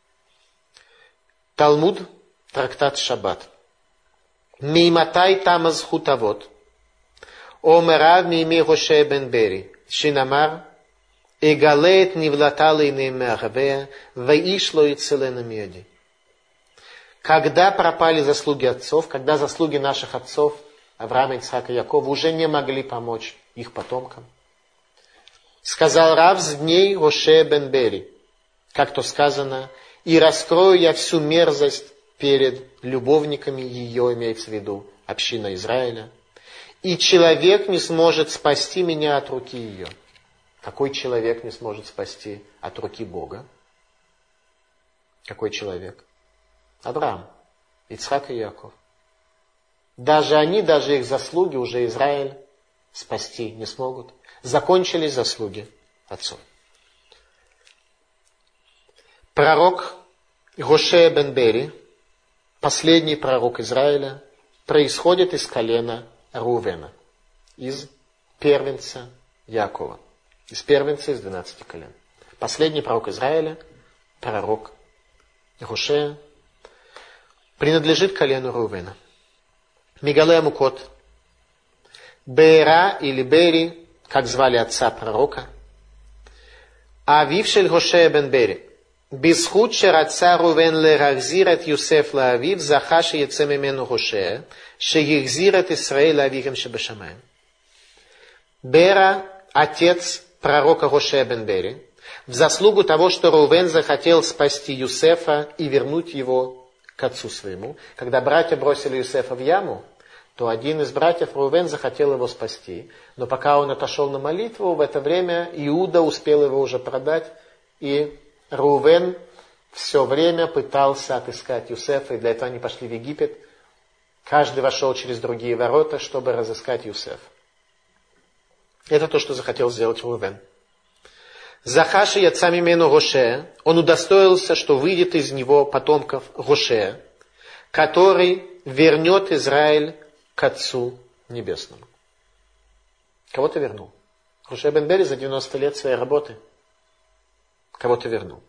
Талмуд, трактат Шаббат. Мейматай тамаз хутавот. Омерав мейме Гошея бен Бери. Шинамар. Эгалеет нивлаталы неймеахавея. Ваишло и целена миоди. Когда пропали заслуги отцов, когда заслуги наших отцов, Авраама, Ицхака и Якова, уже не могли помочь их потомкам, сказал Рав с дней Гошея бен Бери, как то сказано: и раскрою я всю мерзость перед любовниками ее, имеется в виду община Израиля, и человек не сможет спасти меня от руки ее. Какой человек не сможет спасти от руки Бога? Какой человек? Авраам, Ицхак и Яков. Даже они, даже их заслуги уже Израиль спасти не смогут. Закончились заслуги отцов. Пророк Гошея бен Бери, последний пророк Израиля, происходит из колена Рувена, из первенца Якова, из первенца из двенадцати колен. Последний пророк Израиля, пророк Гошея, принадлежит колену Рувена. Мигале Амукот, Беера или Бери, как звали отца пророка, Авив шель Гошея бен Бери. בזכות שרצה ראובן להחזיר את יוסף לאביו, זכה שיצא ממנו הושע, שהחזיר את ישראל לאביהם שבשמיים. Бера, отец пророка Гошея бен Бери, в заслугу того, что Раувен захотел спасти Юсефа и вернуть его к отцу своему. Когда братья бросили Юсефа в яму, то один из братьев, Раувен, захотел его спасти. Но пока он отошел на молитву, в это время Иуда успел его уже продать, и Раувен все время пытался отыскать Юсефа, и для этого они пошли в Египет. Каждый вошел через другие ворота, чтобы разыскать Юсефа. Это то, что захотел сделать Раувен. Захаши яца мимену Гошея, он удостоился, что выйдет из него потомков Гошея, который вернет Израиль к Отцу Небесному. Кого-то вернул. Гошея бен Бери за девяносто лет своей работы кого-то вернул.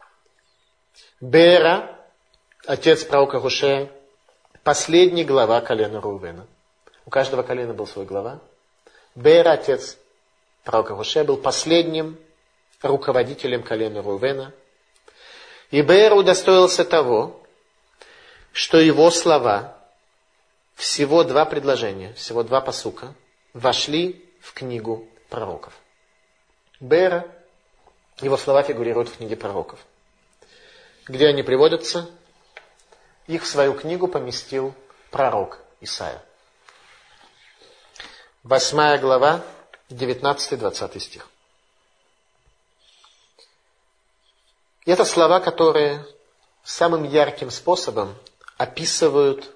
Бера, отец пророка Гошея, последний глава колена Рувена. У каждого колена был свой глава. Бера, отец пророка Гошея, был последним руководителем колена Рувена. И Бера удостоился того, что его слова, всего два предложения, всего два пасука, вошли в книгу пророков. Бера, его слова фигурируют в книге пророков. Где они приводятся? Их в свою книгу поместил пророк Исаия. Восьмая глава, девятнадцатый-двадцатый стих. И это слова, которые самым ярким способом описывают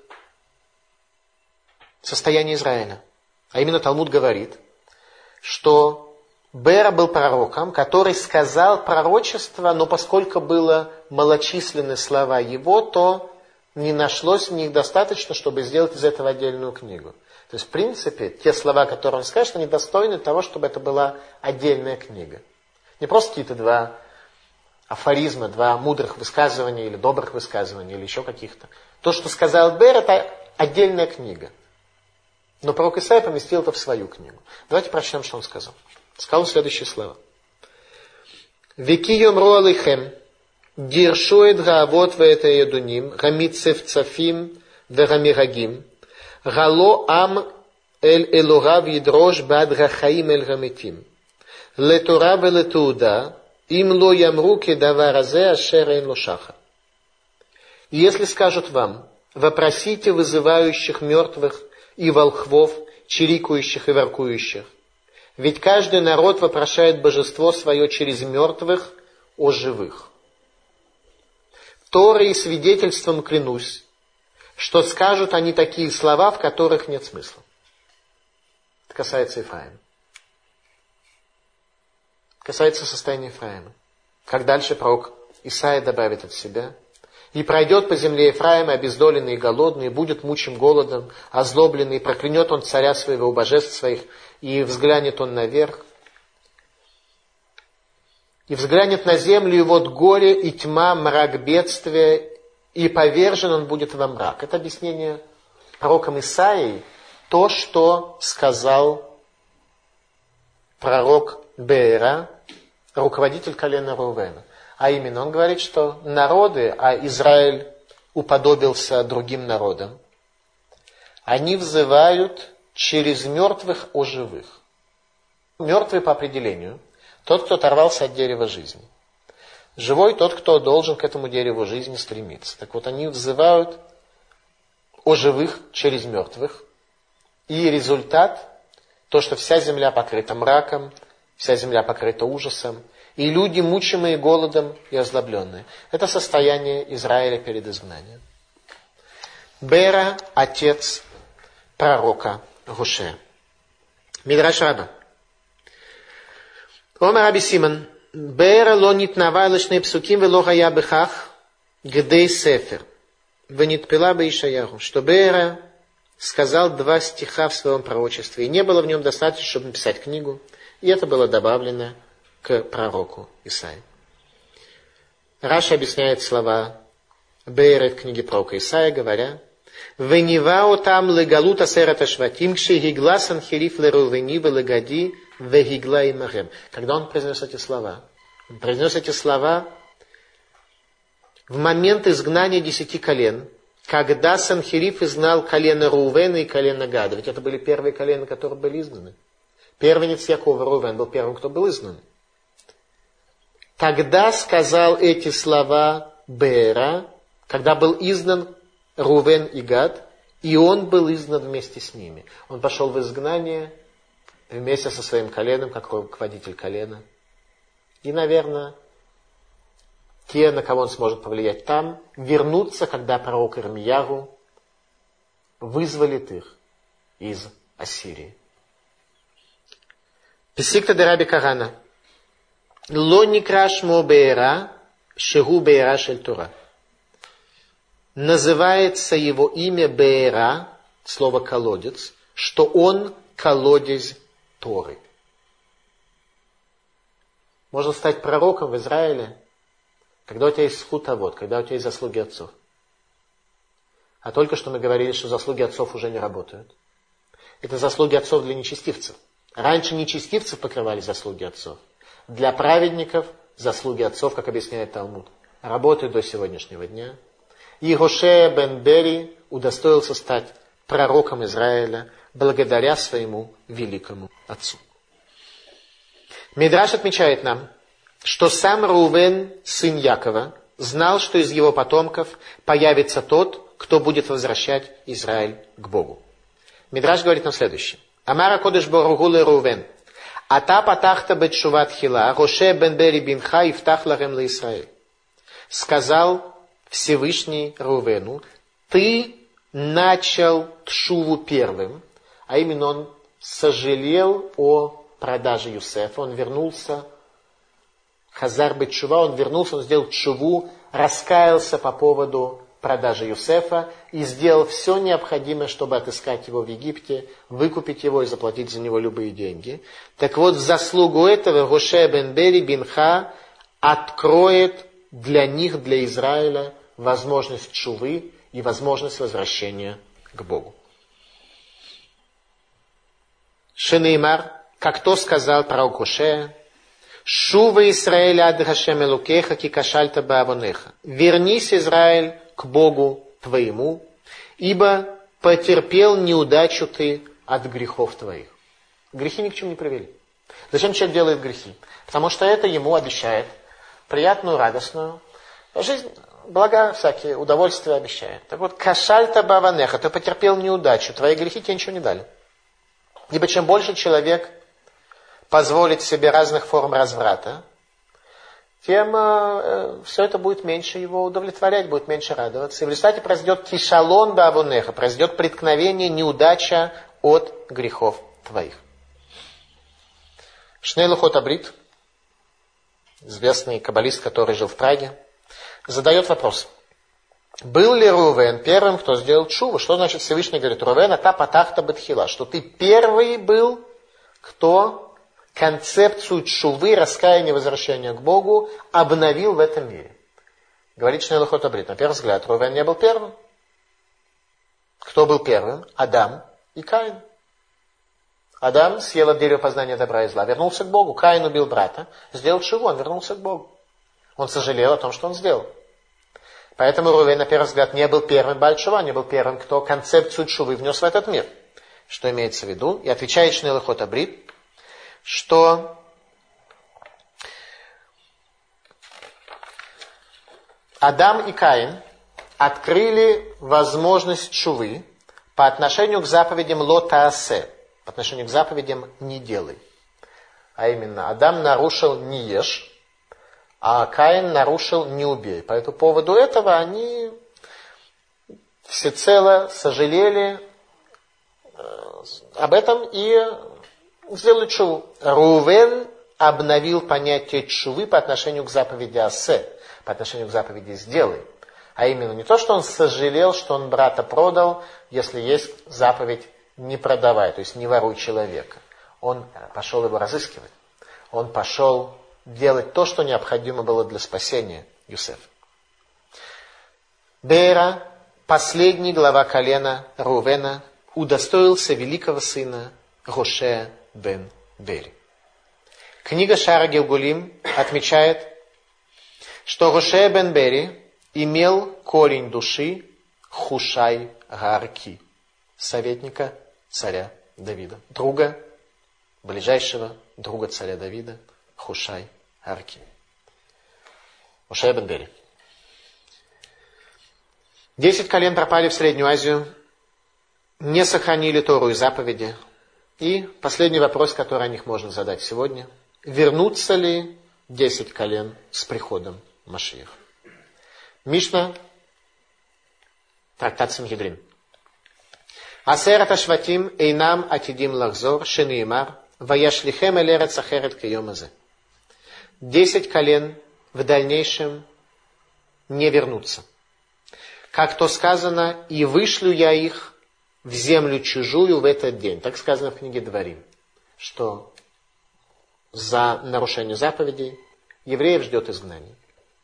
состояние Израиля. А именно Талмуд говорит, что Бера был пророком, который сказал пророчество, но поскольку было малочисленны слова его, то не нашлось в них достаточно, чтобы сделать из этого отдельную книгу. То есть, в принципе, те слова, которые он скажет, они достойны того, чтобы это была отдельная книга. Не просто какие-то два афоризма, два мудрых высказывания или добрых высказывания, или еще каких-то. То, что сказал Бер, это отдельная книга. Но пророк Исаия поместил это в свою книгу. Давайте прочтем, что он сказал. Сказал следующие слова. Веки йомру алейхем, диршу эт гаавот вэт эйдуним, гамицев цафим вегамирагим, гало ам эль элорав йидрош бад гахаим эль гамитим, летора велетуда, им ло ямру кедавар азе ашер эйн ло шаха. Если скажут вам, вопросите вызывающих мертвых и волхвов, чирикающих и воркующих, ведь каждый народ вопрошает божество свое через мертвых о живых. Торой и свидетельством клянусь, что скажут они такие слова, в которых нет смысла. Это касается Ефраима. Касается состояния Ефраима. Как дальше пророк Исаия добавит от себя. И пройдет по земле Ефраима обездоленный и голодный, и будет мучим голодом, озлобленный, и проклянет он царя своего у божеств своих, и взглянет он наверх. И взглянет на землю, и вот горе, и тьма, мрак бедствия, и повержен он будет во мрак. Это объяснение пророком Исаией, то, что сказал пророк Беера, руководитель колена Рувена. А именно, он говорит, что народы, а Израиль уподобился другим народам, они взывают через мертвых о живых. Мертвый по определению тот, кто оторвался от дерева жизни. Живой тот, кто должен к этому дереву жизни стремиться. Так вот, они взывают о живых через мертвых. И результат, то, что вся земля покрыта мраком, вся земля покрыта ужасом, и люди, мучимые голодом и озлобленные. Это состояние Израиля перед изгнанием. Бера – отец пророка Гошея. Мидраш Раба. Омар Раби Симон. Бера ло нитнава лешней псуким вело гая бехах гдей сефер. Венитпила бы Ишаяху. Что Бера сказал два стиха в своем пророчестве, и не было в нем достаточно, чтобы написать книгу, и это было добавлено к пророку Исаии. Раши объясняет слова Бера в книге пророка Исаии, говоря: «Венивао там легалут асерат ашватим, кши гигла санхериф лерувени велегади вегигла имахем». Когда он произнес эти слова, он произнес эти слова в момент изгнания десяти колен, когда Санхериф изгнал колено Рувена и колено Гада. Ведь это были первые колена, которые были изгнаны. Первенец Якова Рувен был первым, кто был изгнан. Тогда сказал эти слова Бера, когда был изгнан Рувен и Гад, и он был изгнан вместе с ними. Он пошел в изгнание вместе со своим коленом, как руководитель колена. И, наверное, те, на кого он сможет повлиять там, вернутся, когда пророк Ирмиягу вызволит их из Ассирии. Песикта де Раби Карана. Ло никраш мо беера, шегу беера шель Тора. Называется его имя Беера, слово колодец, что он колодец Торы. Можно стать пророком в Израиле, когда у тебя есть схутовод, когда у тебя есть заслуги отцов. А только что мы говорили, что заслуги отцов уже не работают. Это заслуги отцов для нечестивцев. Раньше нечестивцев покрывали заслуги отцов. Для праведников заслуги отцов, как объясняет Талмуд, работают до сегодняшнего дня. И Гошея бен Бери удостоился стать пророком Израиля благодаря своему великому отцу. Мидраш отмечает нам, что сам Рувен, сын Якова, знал, что из его потомков появится тот, кто будет возвращать Израиль к Богу. Мидраш говорит нам следующее. Амара кодеш боругу ле Рувен. Ата патахта бетшуват хила, Гоше бен Бери бинха ифтах ларем ле Исраиль. Сказал Всевышний Рувену: ты начал тшуву первым, а именно он сожалел о продаже Юсефа, он вернулся, Хазар бет тшува, он вернулся, он сделал тшуву, раскаялся по поводу продажи Юсефа и сделал все необходимое, чтобы отыскать его в Египте, выкупить его и заплатить за него любые деньги. Так вот, в заслугу этого Гоше бен Бери бинха откроет для них, для Израиля, возможность тшувы и возможность возвращения к Богу. Шенеймар, как то сказал пророк Гошея: «Шува Исраэль ад Хашем элукеха ки кашальта баавонеха». Вернись, Израиль, к Богу твоему, ибо потерпел неудачу ты от грехов твоих. Грехи ни к чему не привели. Зачем человек делает грехи? Потому что это ему обещает приятную, радостную жизнь, блага всякие, удовольствия обещает. Так вот, кашальта баавонеха, ты потерпел неудачу, твои грехи тебе ничего не дали. Ибо чем больше человек позволит себе разных форм разврата, тем э, все это будет меньше его удовлетворять, будет меньше радоваться. И в результате произойдет кишалон баавонеха, произойдет преткновение, неудача от грехов твоих. Шней Лухот Абрит, известный каббалист, который жил в Праге, задает вопрос. Был ли Рувен первым, кто сделал тшуву? Что значит Всевышний говорит: Рувен, ата патахта бетхила, что ты первый был, кто концепцию тшувы, раскаяния, возвращения к Богу обновил в этом мире. Говорит Шней Лухот Абрит. На первый взгляд, Рувен не был первым. Кто был первым? Адам и Каин. Адам съел от дерева познания добра и зла, вернулся к Богу. Каин убил брата, сделал тшуву, он вернулся к Богу. Он сожалел о том, что он сделал. Поэтому Рувен, на первый взгляд, не был первым бааль тшува, не был первым, кто концепцию тшувы внес в этот мир. Что имеется в виду? И отвечает Шней Лухот Абрит, что Адам и Каин открыли возможность тшувы по отношению к заповедям ло таасе, по отношению к заповедям не делай. А именно, Адам нарушил «не ешь», а Каин нарушил «не убей». По этому поводу этого они всецело сожалели об этом и сделали тшуву. Рувен обновил понятие тшувы по отношению к заповеди «асе», по отношению к заповеди «сделай». А именно не то, что он сожалел, что он брата продал, если есть заповедь «не продавай», то есть «не воруй человека». Он пошел его разыскивать. Он пошел делать то, что необходимо было для спасения Юсефа. Бера, последний глава колена Рувена, удостоился великого сына Гошея бен Бери. Книга Шара Гилгулим отмечает, что Гошея бен Бери имел корень души Хушай Гарки, советника царя Давида, друга, ближайшего друга царя Давида, Хушай Гарки. Гошея бен Бери. Десять колен пропали в Среднюю Азию, не сохранили Тору и заповеди. И последний вопрос, который о них можно задать сегодня. Вернутся ли десять колен с приходом Машиаха? Мишна, трактат Сангедрин. Асерат ашватим эйнам атидим лахзор шенеимар ваяшлихем эль эрец ахерет кайом азе. Десять колен в дальнейшем не вернутся. Как то сказано, и вышлю я их в землю чужую в этот день. Так сказано в книге Дворим, что за нарушение заповедей евреев ждет изгнание.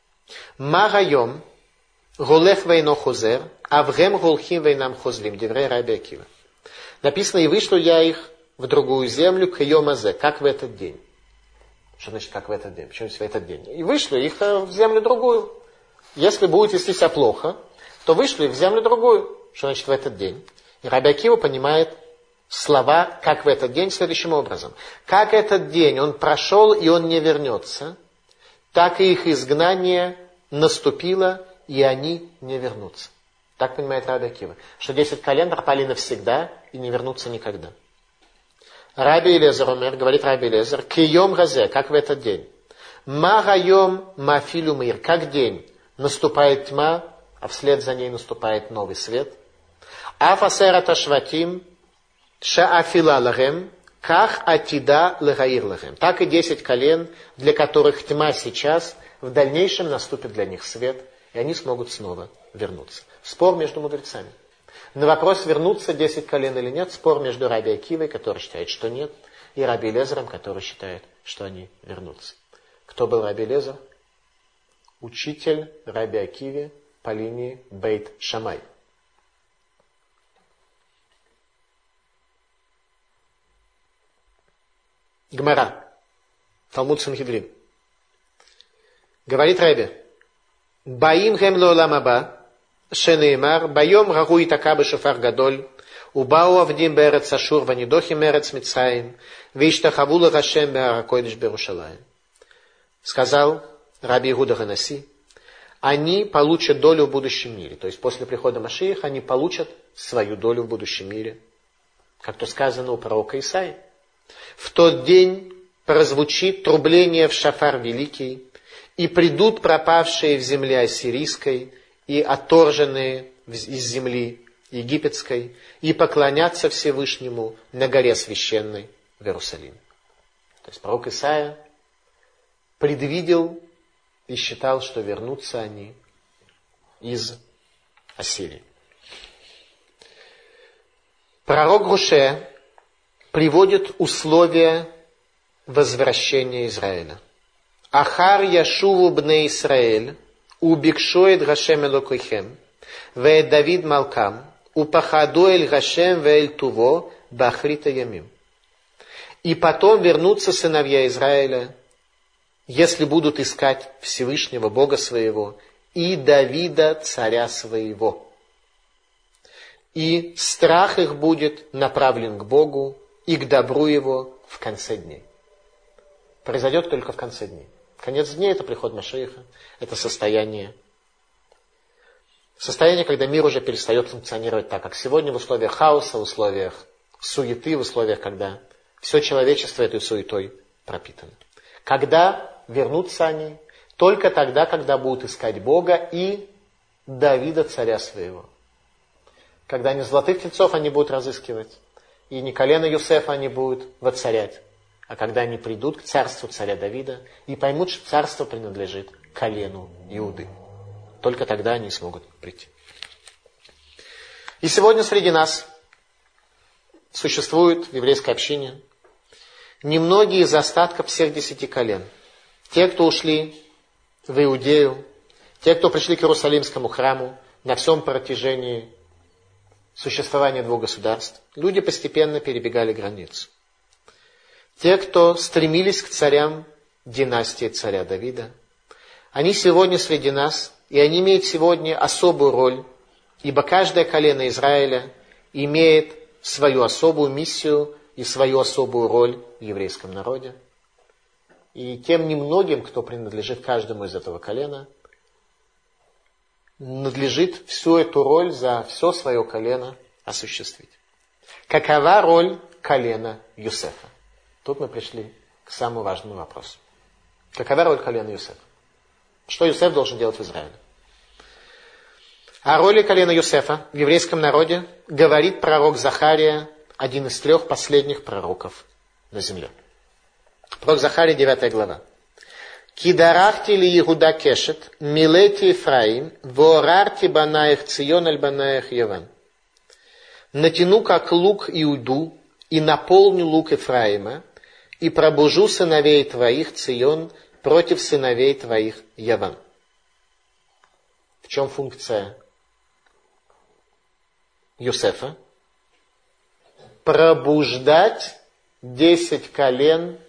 Марайом голех вейно хозер, авгем голхим вейнам хозлим, деврей Раби Акива. Написано, и вышлю я их в другую землю к Йомазе, как в этот день. Что значит, как в этот день? Почему в этот день? И вышлю их в землю другую. Если будет вести себя плохо, то вышлю их в землю другую. Что значит в этот день? И Раби Акива понимает слова, как в этот день, следующим образом. Как этот день он прошел, и он не вернется, так и их изгнание наступило, и они не вернутся. Так понимает Раби Акива. Что десять колен пропали навсегда и не вернутся никогда. Раби Элиэзер умер, говорит Раби Элиэзер, кием газе, как в этот день. Марайом мафилю мир, как день наступает тьма, а вслед за ней наступает новый свет. Афасерат ашватим шаафила лагем, ках атида лагаир лагем. Так и десять колен, для которых тьма сейчас, в дальнейшем наступит для них свет, и они смогут снова вернуться. Спор между мудрецами. На вопрос, вернутся десять колен или нет, спор между Раби Акивой, который считает, что нет, и Раби Элиэзером, который считает, что они вернутся. Кто был Раби Элиэзер? Учитель Раби Акиве по линии Бейт Шамай. Гмара, Талмуд Сангедрин. Говорит Раби, Баим хем лоолам аба, шенеймар, байом рагу итака бешофар гадоль, убау авдим берец ашур ванидохим эрец мицраим, виштахаву лахашем беар акойдеш берушалаим. Сказал Раби Иуда Ханаси, они получат долю в будущем мире. То есть после прихода Машиаха они получат свою долю в будущем мире. Как то сказано у пророка Исаии. В тот день прозвучит трубление в шафар великий, и придут пропавшие в земле ассирийской, и отторженные из земли египетской, и поклонятся Всевышнему на горе священной в Иерусалиме. То есть пророк Исаия предвидел и считал, что вернутся они из Ассирии. Пророк Гошея приводит условия возвращения Израиля. Ахар яшуву бне Исраэль, убикшоэд Гашем элокойхем, вэд Давид малкам, упахаду эль Гашем вэль туво, бахрита ямим. И потом вернутся сыновья Израиля, если будут искать Всевышнего Бога своего и Давида царя своего. И страх их будет направлен к Богу и к добру его в конце дней. Произойдет только в конце дней. Конец дней — это приход Машиаха, это состояние, состояние, когда мир уже перестает функционировать так, как сегодня, в условиях хаоса, в условиях суеты, в условиях, когда все человечество этой суетой пропитаны. Когда вернутся они? Только тогда, когда будут искать Бога и Давида, царя своего. Когда не золотых тельцов они будут разыскивать, и не колено Йосефа они будут воцарять, а когда они придут к царству царя Давида и поймут, что царство принадлежит колену Иуды. Только тогда они смогут прийти. И сегодня среди нас существует в еврейской общине немногие из остатков всех десяти колен. Те, кто ушли в Иудею, те, кто пришли к Иерусалимскому храму на всем протяжении существования двух государств, люди постепенно перебегали границу. Те, кто стремились к царям династии царя Давида, они сегодня среди нас, и они имеют сегодня особую роль, ибо каждое колено Израиля имеет свою особую миссию и свою особую роль в еврейском народе. И тем немногим, кто принадлежит каждому из этого колена, надлежит всю эту роль за все свое колено осуществить. Какова роль колена Йосефа? Тут мы пришли к самому важному вопросу. Какова роль колена Йосефа? Что Йосеф должен делать в Израиле? О роли колена Йосефа в еврейском народе говорит пророк Захария, один из трех последних пророков на земле. Пророк Захария, девятая глава. «Кидарахти ли Иуда кешет, милети Ефраим, воорарти банаях Цион аль банаях Яван». «Натяну, как лук Иуду, и наполню лук Ефраима, и пробужу сыновей твоих Цион против сыновей твоих Яван». В чем функция Йосефа? Пробуждать десять колен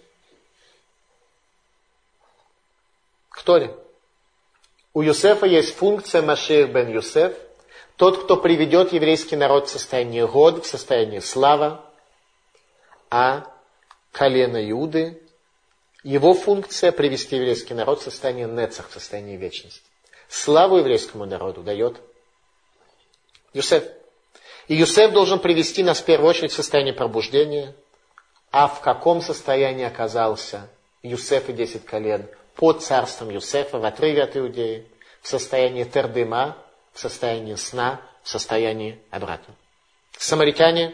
к Торе. У Йосефа есть функция Машиах бен Йосеф, тот, кто приведет еврейский народ в состояние год, в состояние слава, а колено Иуды, его функция привести еврейский народ в состояние нецах, в состояние вечности. Славу еврейскому народу дает Йосеф. И Йосеф должен привести нас в первую очередь в состояние пробуждения. А в каком состоянии оказался Йосеф и десять колен под царством Йосефа в отрыве от Иудеи? В состоянии тердыма, в состоянии сна, в состоянии обратно. Самаритяне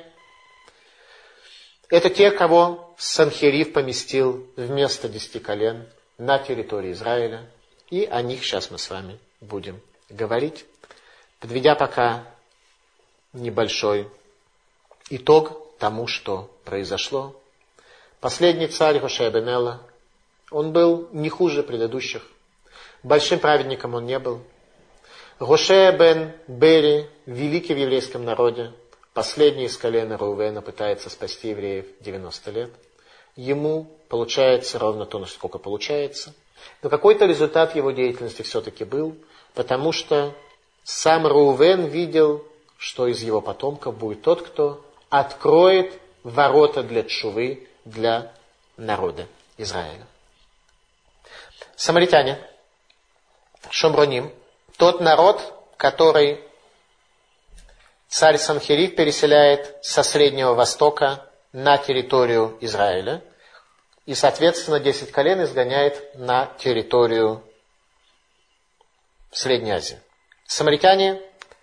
— это те, кого Санхерив поместил вместо десяти колен на территории Израиля. И о них сейчас мы с вами будем говорить, подведя пока небольшой итог тому, что произошло. Последний царь Гошея бен Эла, он был не хуже предыдущих. Большим праведником он не был. Гошея бен Бери, великий в еврейском народе, последний из колена Реувена, пытается спасти евреев девяносто лет. Ему получается ровно то, насколько получается. Но какой-то результат его деятельности все-таки был, потому что сам Реувен видел, что из его потомков будет тот, кто откроет ворота для тшувы, для народа Израиля. Самаритяне, Шомроним, тот народ, который царь Санхерив переселяет со Среднего Востока на территорию Израиля, и, соответственно, десять колен изгоняет на территорию Средней Азии. Самаритяне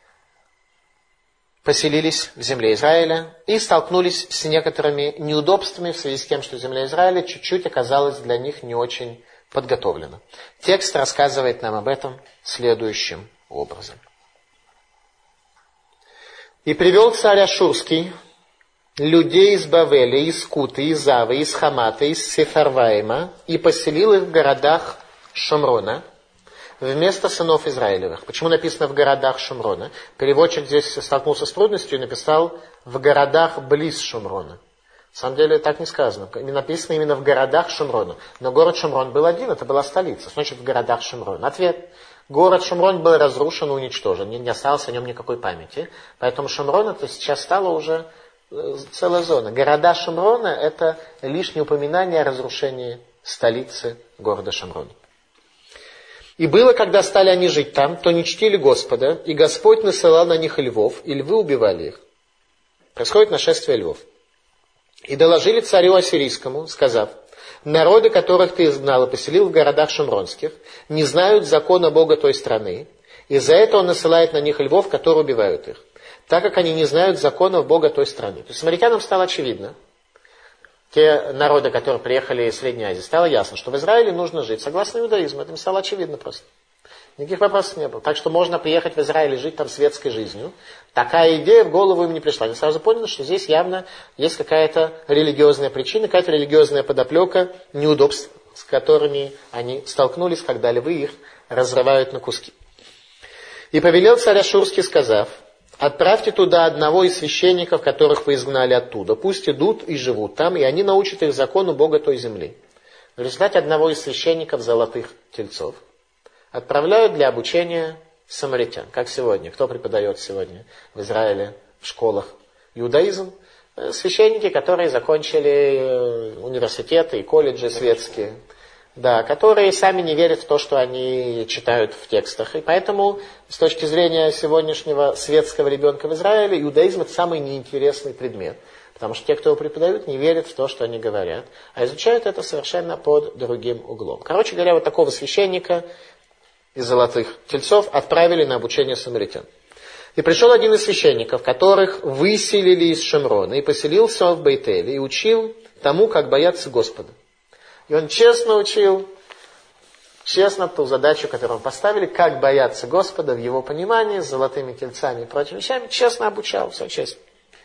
поселились в земле Израиля и столкнулись с некоторыми неудобствами в связи с тем, что земля Израиля чуть-чуть оказалась для них не очень подготовлена. Текст рассказывает нам об этом следующим образом. «И привел царь Ашурский людей из Бавеля, из Куты, из Авы, из Хамата, из Сефарваима, и поселил их в городах Шомрона вместо сынов Израилевых». Почему написано «в городах Шомрона»? Переводчик здесь столкнулся с трудностью и написал «в городах близ Шомрона». На самом деле так не сказано. Написано именно «в городах Шомрона». Но город Шомрон был один, это была столица. Значит, в городах Шомрона. Ответ. Город Шомрон был разрушен и уничтожен. Не осталось о нем никакой памяти. Поэтому Шомрон это сейчас стало уже целая зона. Города Шомрона это лишнее упоминание о разрушении столицы города Шомрона. «И было, когда стали они жить там, то не чтили Господа, и Господь насылал на них львов, и львы убивали их». Происходит нашествие львов. «И доложили царю ассирийскому, сказав: Народы, которых ты изгнал и поселил в городах шумронских, не знают закона Бога той страны. Из-за этого он насылает на них львов, которые убивают их, так как они не знают законов Бога той страны. То есть самаритянам стало очевидно, те народы, которые приехали из Средней Азии, стало ясно, что в Израиле нужно жить согласно иудаизму. Это им стало очевидно просто. Никаких вопросов не было. Так что можно приехать в Израиль и жить там светской жизнью. Такая идея в голову им не пришла. Они сразу поняли, что здесь явно есть какая-то религиозная причина, какая-то религиозная подоплека неудобств, с которыми они столкнулись, когда львы их разрывают на куски. И повелел царь Ашурский, сказав: отправьте туда одного из священников, которых вы изгнали оттуда. Пусть идут и живут там, и они научат их закону Бога той земли. В результате одного из священников золотых тельцов отправляют для обучения самаритян. Как сегодня? Кто преподает сегодня в Израиле в школах иудаизм? Священники, которые закончили университеты и колледжи светские. Да, которые сами не верят в то, что они читают в текстах. И поэтому, с точки зрения сегодняшнего светского ребенка в Израиле, иудаизм — это самый неинтересный предмет. Потому что те, кто его преподают, не верят в то, что они говорят, а изучают это совершенно под другим углом. Короче говоря, вот такого священника из золотых тельцов отправили на обучение самаритян. И пришел один из священников, которых выселили из Шомрона, и поселился он в Бейтеле, и учил тому, как бояться Господа. И он честно учил, честно ту задачу, которую поставили, как бояться Господа в его понимании, с золотыми тельцами и прочими вещами, честно обучал, все честно.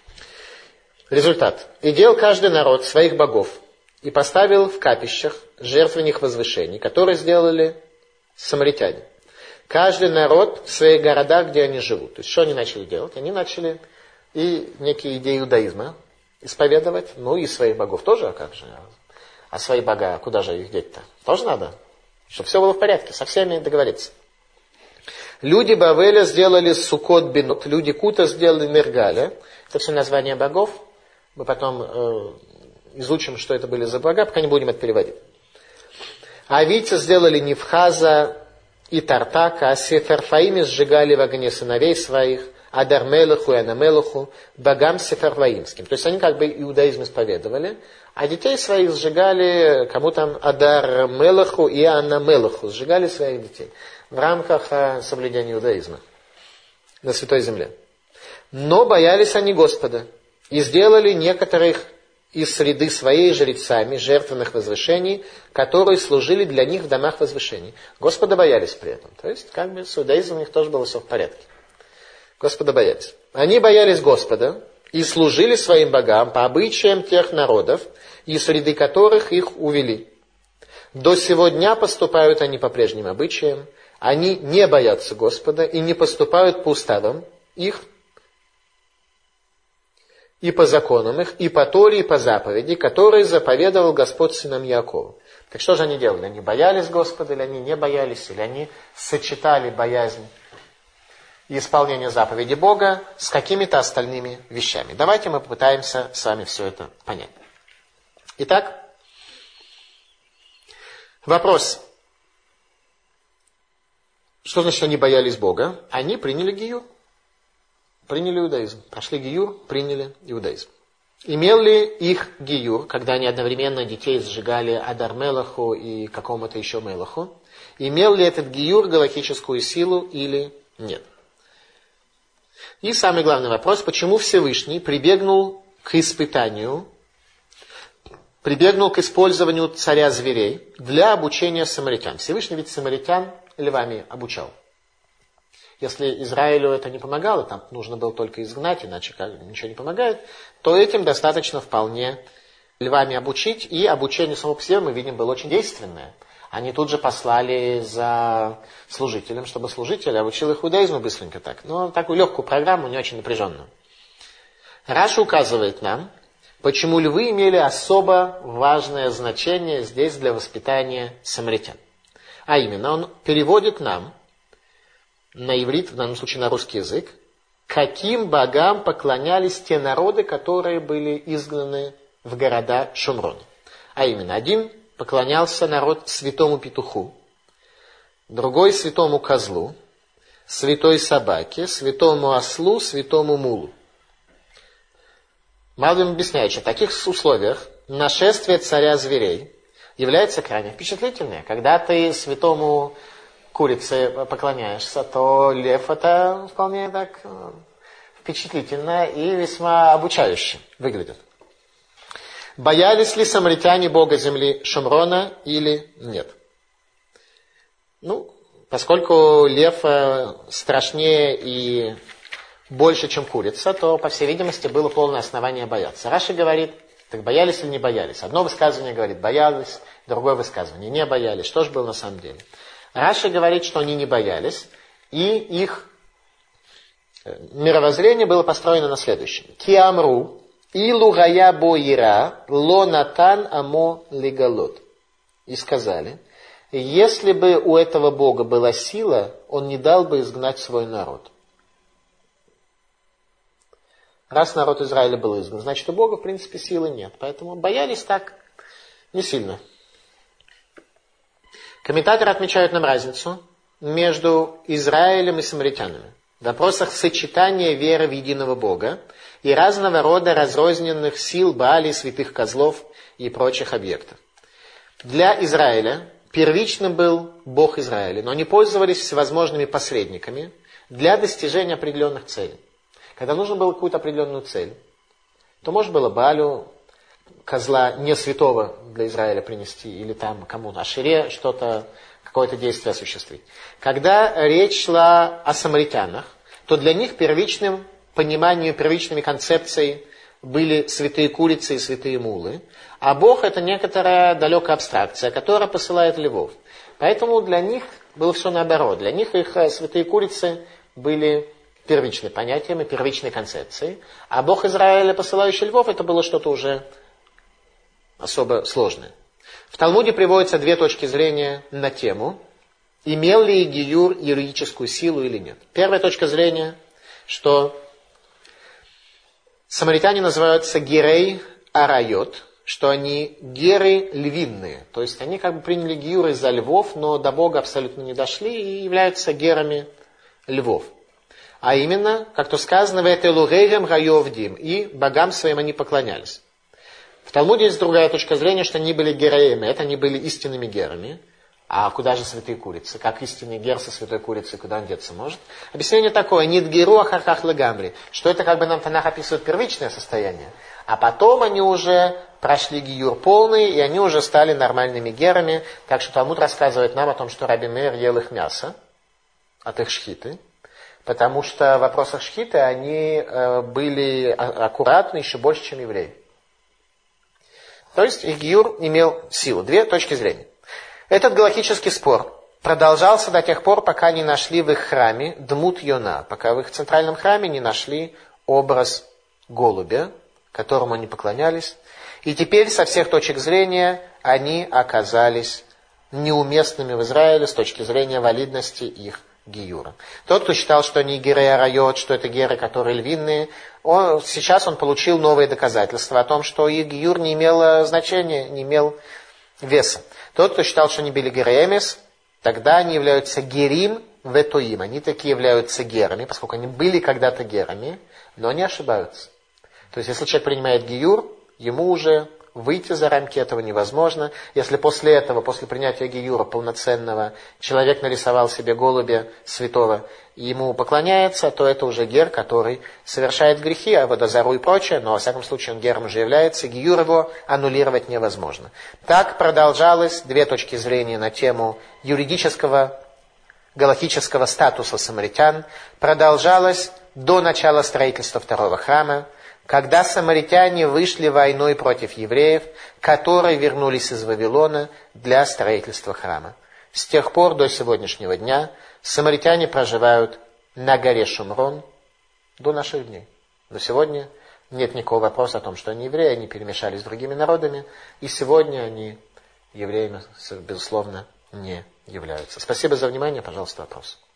Результат. И делал каждый народ своих богов, и поставил в капищах жертвенных возвышений, которые сделали самаритяне. Каждый народ в своих городах, где они живут. То есть, что они начали делать? Они начали и некие идеи иудаизма исповедовать, ну и своих богов тоже, а как же? А свои бога, куда же их деть-то? Тоже надо, чтобы все было в порядке, со всеми договориться. Люди Бавеля сделали Сукот Бенот, люди Кута сделали Нергаля. Это все названия богов. Мы потом э, изучим, что это были за бога, пока не будем это переводить. Авийцы сделали Невхаза и Тартака, а Сеферфаими сжигали в огне сыновей своих, Адар-Мелеху и Анамелеху, богам сеферваимским. То есть они как бы иудаизм исповедовали, а детей своих сжигали, кому там Адар-Мелеху и Анамелеху, сжигали своих детей в рамках соблюдения иудаизма на Святой Земле. Но боялись они Господа и сделали некоторых из среды своей жрецами жертвенных возвышений, которые служили для них в домах возвышений. Господа боялись при этом. То есть, как бы с иудаизмом у них тоже было все в порядке. Господа боялись. Они боялись Господа и служили своим богам по обычаям тех народов, из среды которых их увели. До сего дня поступают они по прежним обычаям. Они не боятся Господа и не поступают по уставам их, и по законам их, и по Торе, и по заповеди, которые заповедовал Господь сынам Якову. Так что же они делали? Они боялись Господа, или они не боялись, или они сочетали боязнь и исполнение заповеди Бога с какими-то остальными вещами. Давайте мы попытаемся с вами все это понять. Итак, вопрос. Что значит, они боялись Бога? Они приняли гиюр. Приняли иудаизм. Прошли гиюр, приняли иудаизм. Имел ли их гиюр, когда они одновременно детей сжигали Адар Мелаху и какому-то еще Мелаху, имел ли этот гиюр галахическую силу или нет? И самый главный вопрос, почему Всевышний прибегнул к испытанию, прибегнул к использованию царя зверей для обучения самаритян. Всевышний ведь самаритян львами обучал. Если Израилю это не помогало, там нужно было только изгнать, иначе ничего не помогает, то этим достаточно вполне львами обучить. И обучение само по себе, мы видим, было очень действенное. Они тут же послали за служителем, чтобы служитель обучил их иудаизму быстренько так. Но такую легкую программу, не очень напряженную. Раша указывает нам, почему львы имели особо важное значение здесь для воспитания самаритян. А именно, он переводит нам на иврит, в данном случае на русский язык, каким богам поклонялись те народы, которые были изгнаны в города Шумрона. А именно, один поклонялся народ святому петуху, другой святому козлу, святой собаке, святому ослу, святому мулу. Малвин объясняет, что в таких условиях нашествие царя зверей является крайне впечатлительной. Когда ты святому курице поклоняешься, то лев это вполне так впечатлительно и весьма обучающе выглядит. Боялись ли самаритяне Бога земли Шумрона или нет? Ну, поскольку лев страшнее и больше, чем курица, то, по всей видимости, было полное основание бояться. Раши говорит, так боялись или не боялись? Одно высказывание говорит, боялись, другое высказывание, не боялись. Что же было на самом деле? Раши говорит, что они не боялись, и их мировоззрение было построено на следующем. Киамру, илу гая боира, ло натан амо легалот. И сказали, если бы у этого Бога была сила, он не дал бы изгнать свой народ. Раз народ Израиля был изгнан, значит, у Бога, в принципе, силы нет. Поэтому боялись так не сильно. Комментаторы отмечают нам разницу между Израилем и самаритянами в вопросах сочетания веры в единого Бога и разного рода разрозненных сил Баалей, святых козлов и прочих объектов. Для Израиля первичным был Бог Израиля, но они пользовались всевозможными посредниками для достижения определенных целей. Когда нужно было какую-то определенную цель, то можно было Баалю козла не святого для Израиля принести, или там кому-то Ашире что-то, какое-то действие осуществить. Когда речь шла о самаритянах, то для них первичным пониманием, первичными концепцией были святые курицы и святые мулы, а Бог это некоторая далекая абстракция, которая посылает львов. Поэтому для них было все наоборот. Для них их святые курицы были первичным понятием и первичной концепцией, а Бог Израиля, посылающий львов, это было что-то уже особо сложное. В Талмуде приводятся две точки зрения на тему, имел ли гиюр юридическую силу или нет. Первая точка зрения, что самаритяне называются герей арайот, что они геры львиные, то есть они как бы приняли гиюр из-за львов, но до Бога абсолютно не дошли и являются герами львов. А именно, как то сказано, «Ветелугейгем гайовдим», и богам своим они поклонялись. В Талмуде есть другая точка зрения, что они были героями, это они были истинными герами. А куда же святые курицы? Как истинный гер со святой курицей, куда он деться может? Объяснение такое, «Нит геру ахархах легамри», что это как бы нам Танах описывает первичное состояние, а потом они уже прошли гиюр полный, и они уже стали нормальными герами. Так что Талмуд рассказывает нам о том, что Раби Меир ел их мясо от их шхиты. Потому что в вопросах шхиты они э, были аккуратны еще больше, чем евреи. То есть их гиюр имел силу. Две точки зрения. Этот галахический спор продолжался до тех пор, пока не нашли в их храме Дмут Йона, пока в их центральном храме не нашли образ голубя, которому они поклонялись. И теперь со всех точек зрения они оказались неуместными в Израиле с точки зрения валидности их гиюра. Тот, кто считал, что они геры арайот, что это геры, которые львиные, он, сейчас он получил новые доказательства о том, что их гиюр не имел значения, не имел веса. Тот, кто считал, что они были геремес, тогда они являются герим ветоим. Они такие являются герами, поскольку они были когда-то герами, но не ошибаются. То есть, если человек принимает гиюр, ему уже выйти за рамки этого невозможно. Если после этого, после принятия гиюра полноценного, человек нарисовал себе голубя святого и ему поклоняется, то это уже гер, который совершает грехи, а водозару и прочее, но во всяком случае он гером уже является, гиюр его аннулировать невозможно. Так продолжалось две точки зрения на тему юридического, галахического статуса самаритян, продолжалось до начала строительства второго храма, когда самаритяне вышли войной против евреев, которые вернулись из Вавилона для строительства храма. С тех пор до сегодняшнего дня самаритяне проживают на горе Шумрон до наших дней. Но сегодня нет никакого вопроса о том, что они евреи, они перемешались с другими народами, и сегодня они евреями, безусловно, не являются. Спасибо за внимание, пожалуйста, вопрос.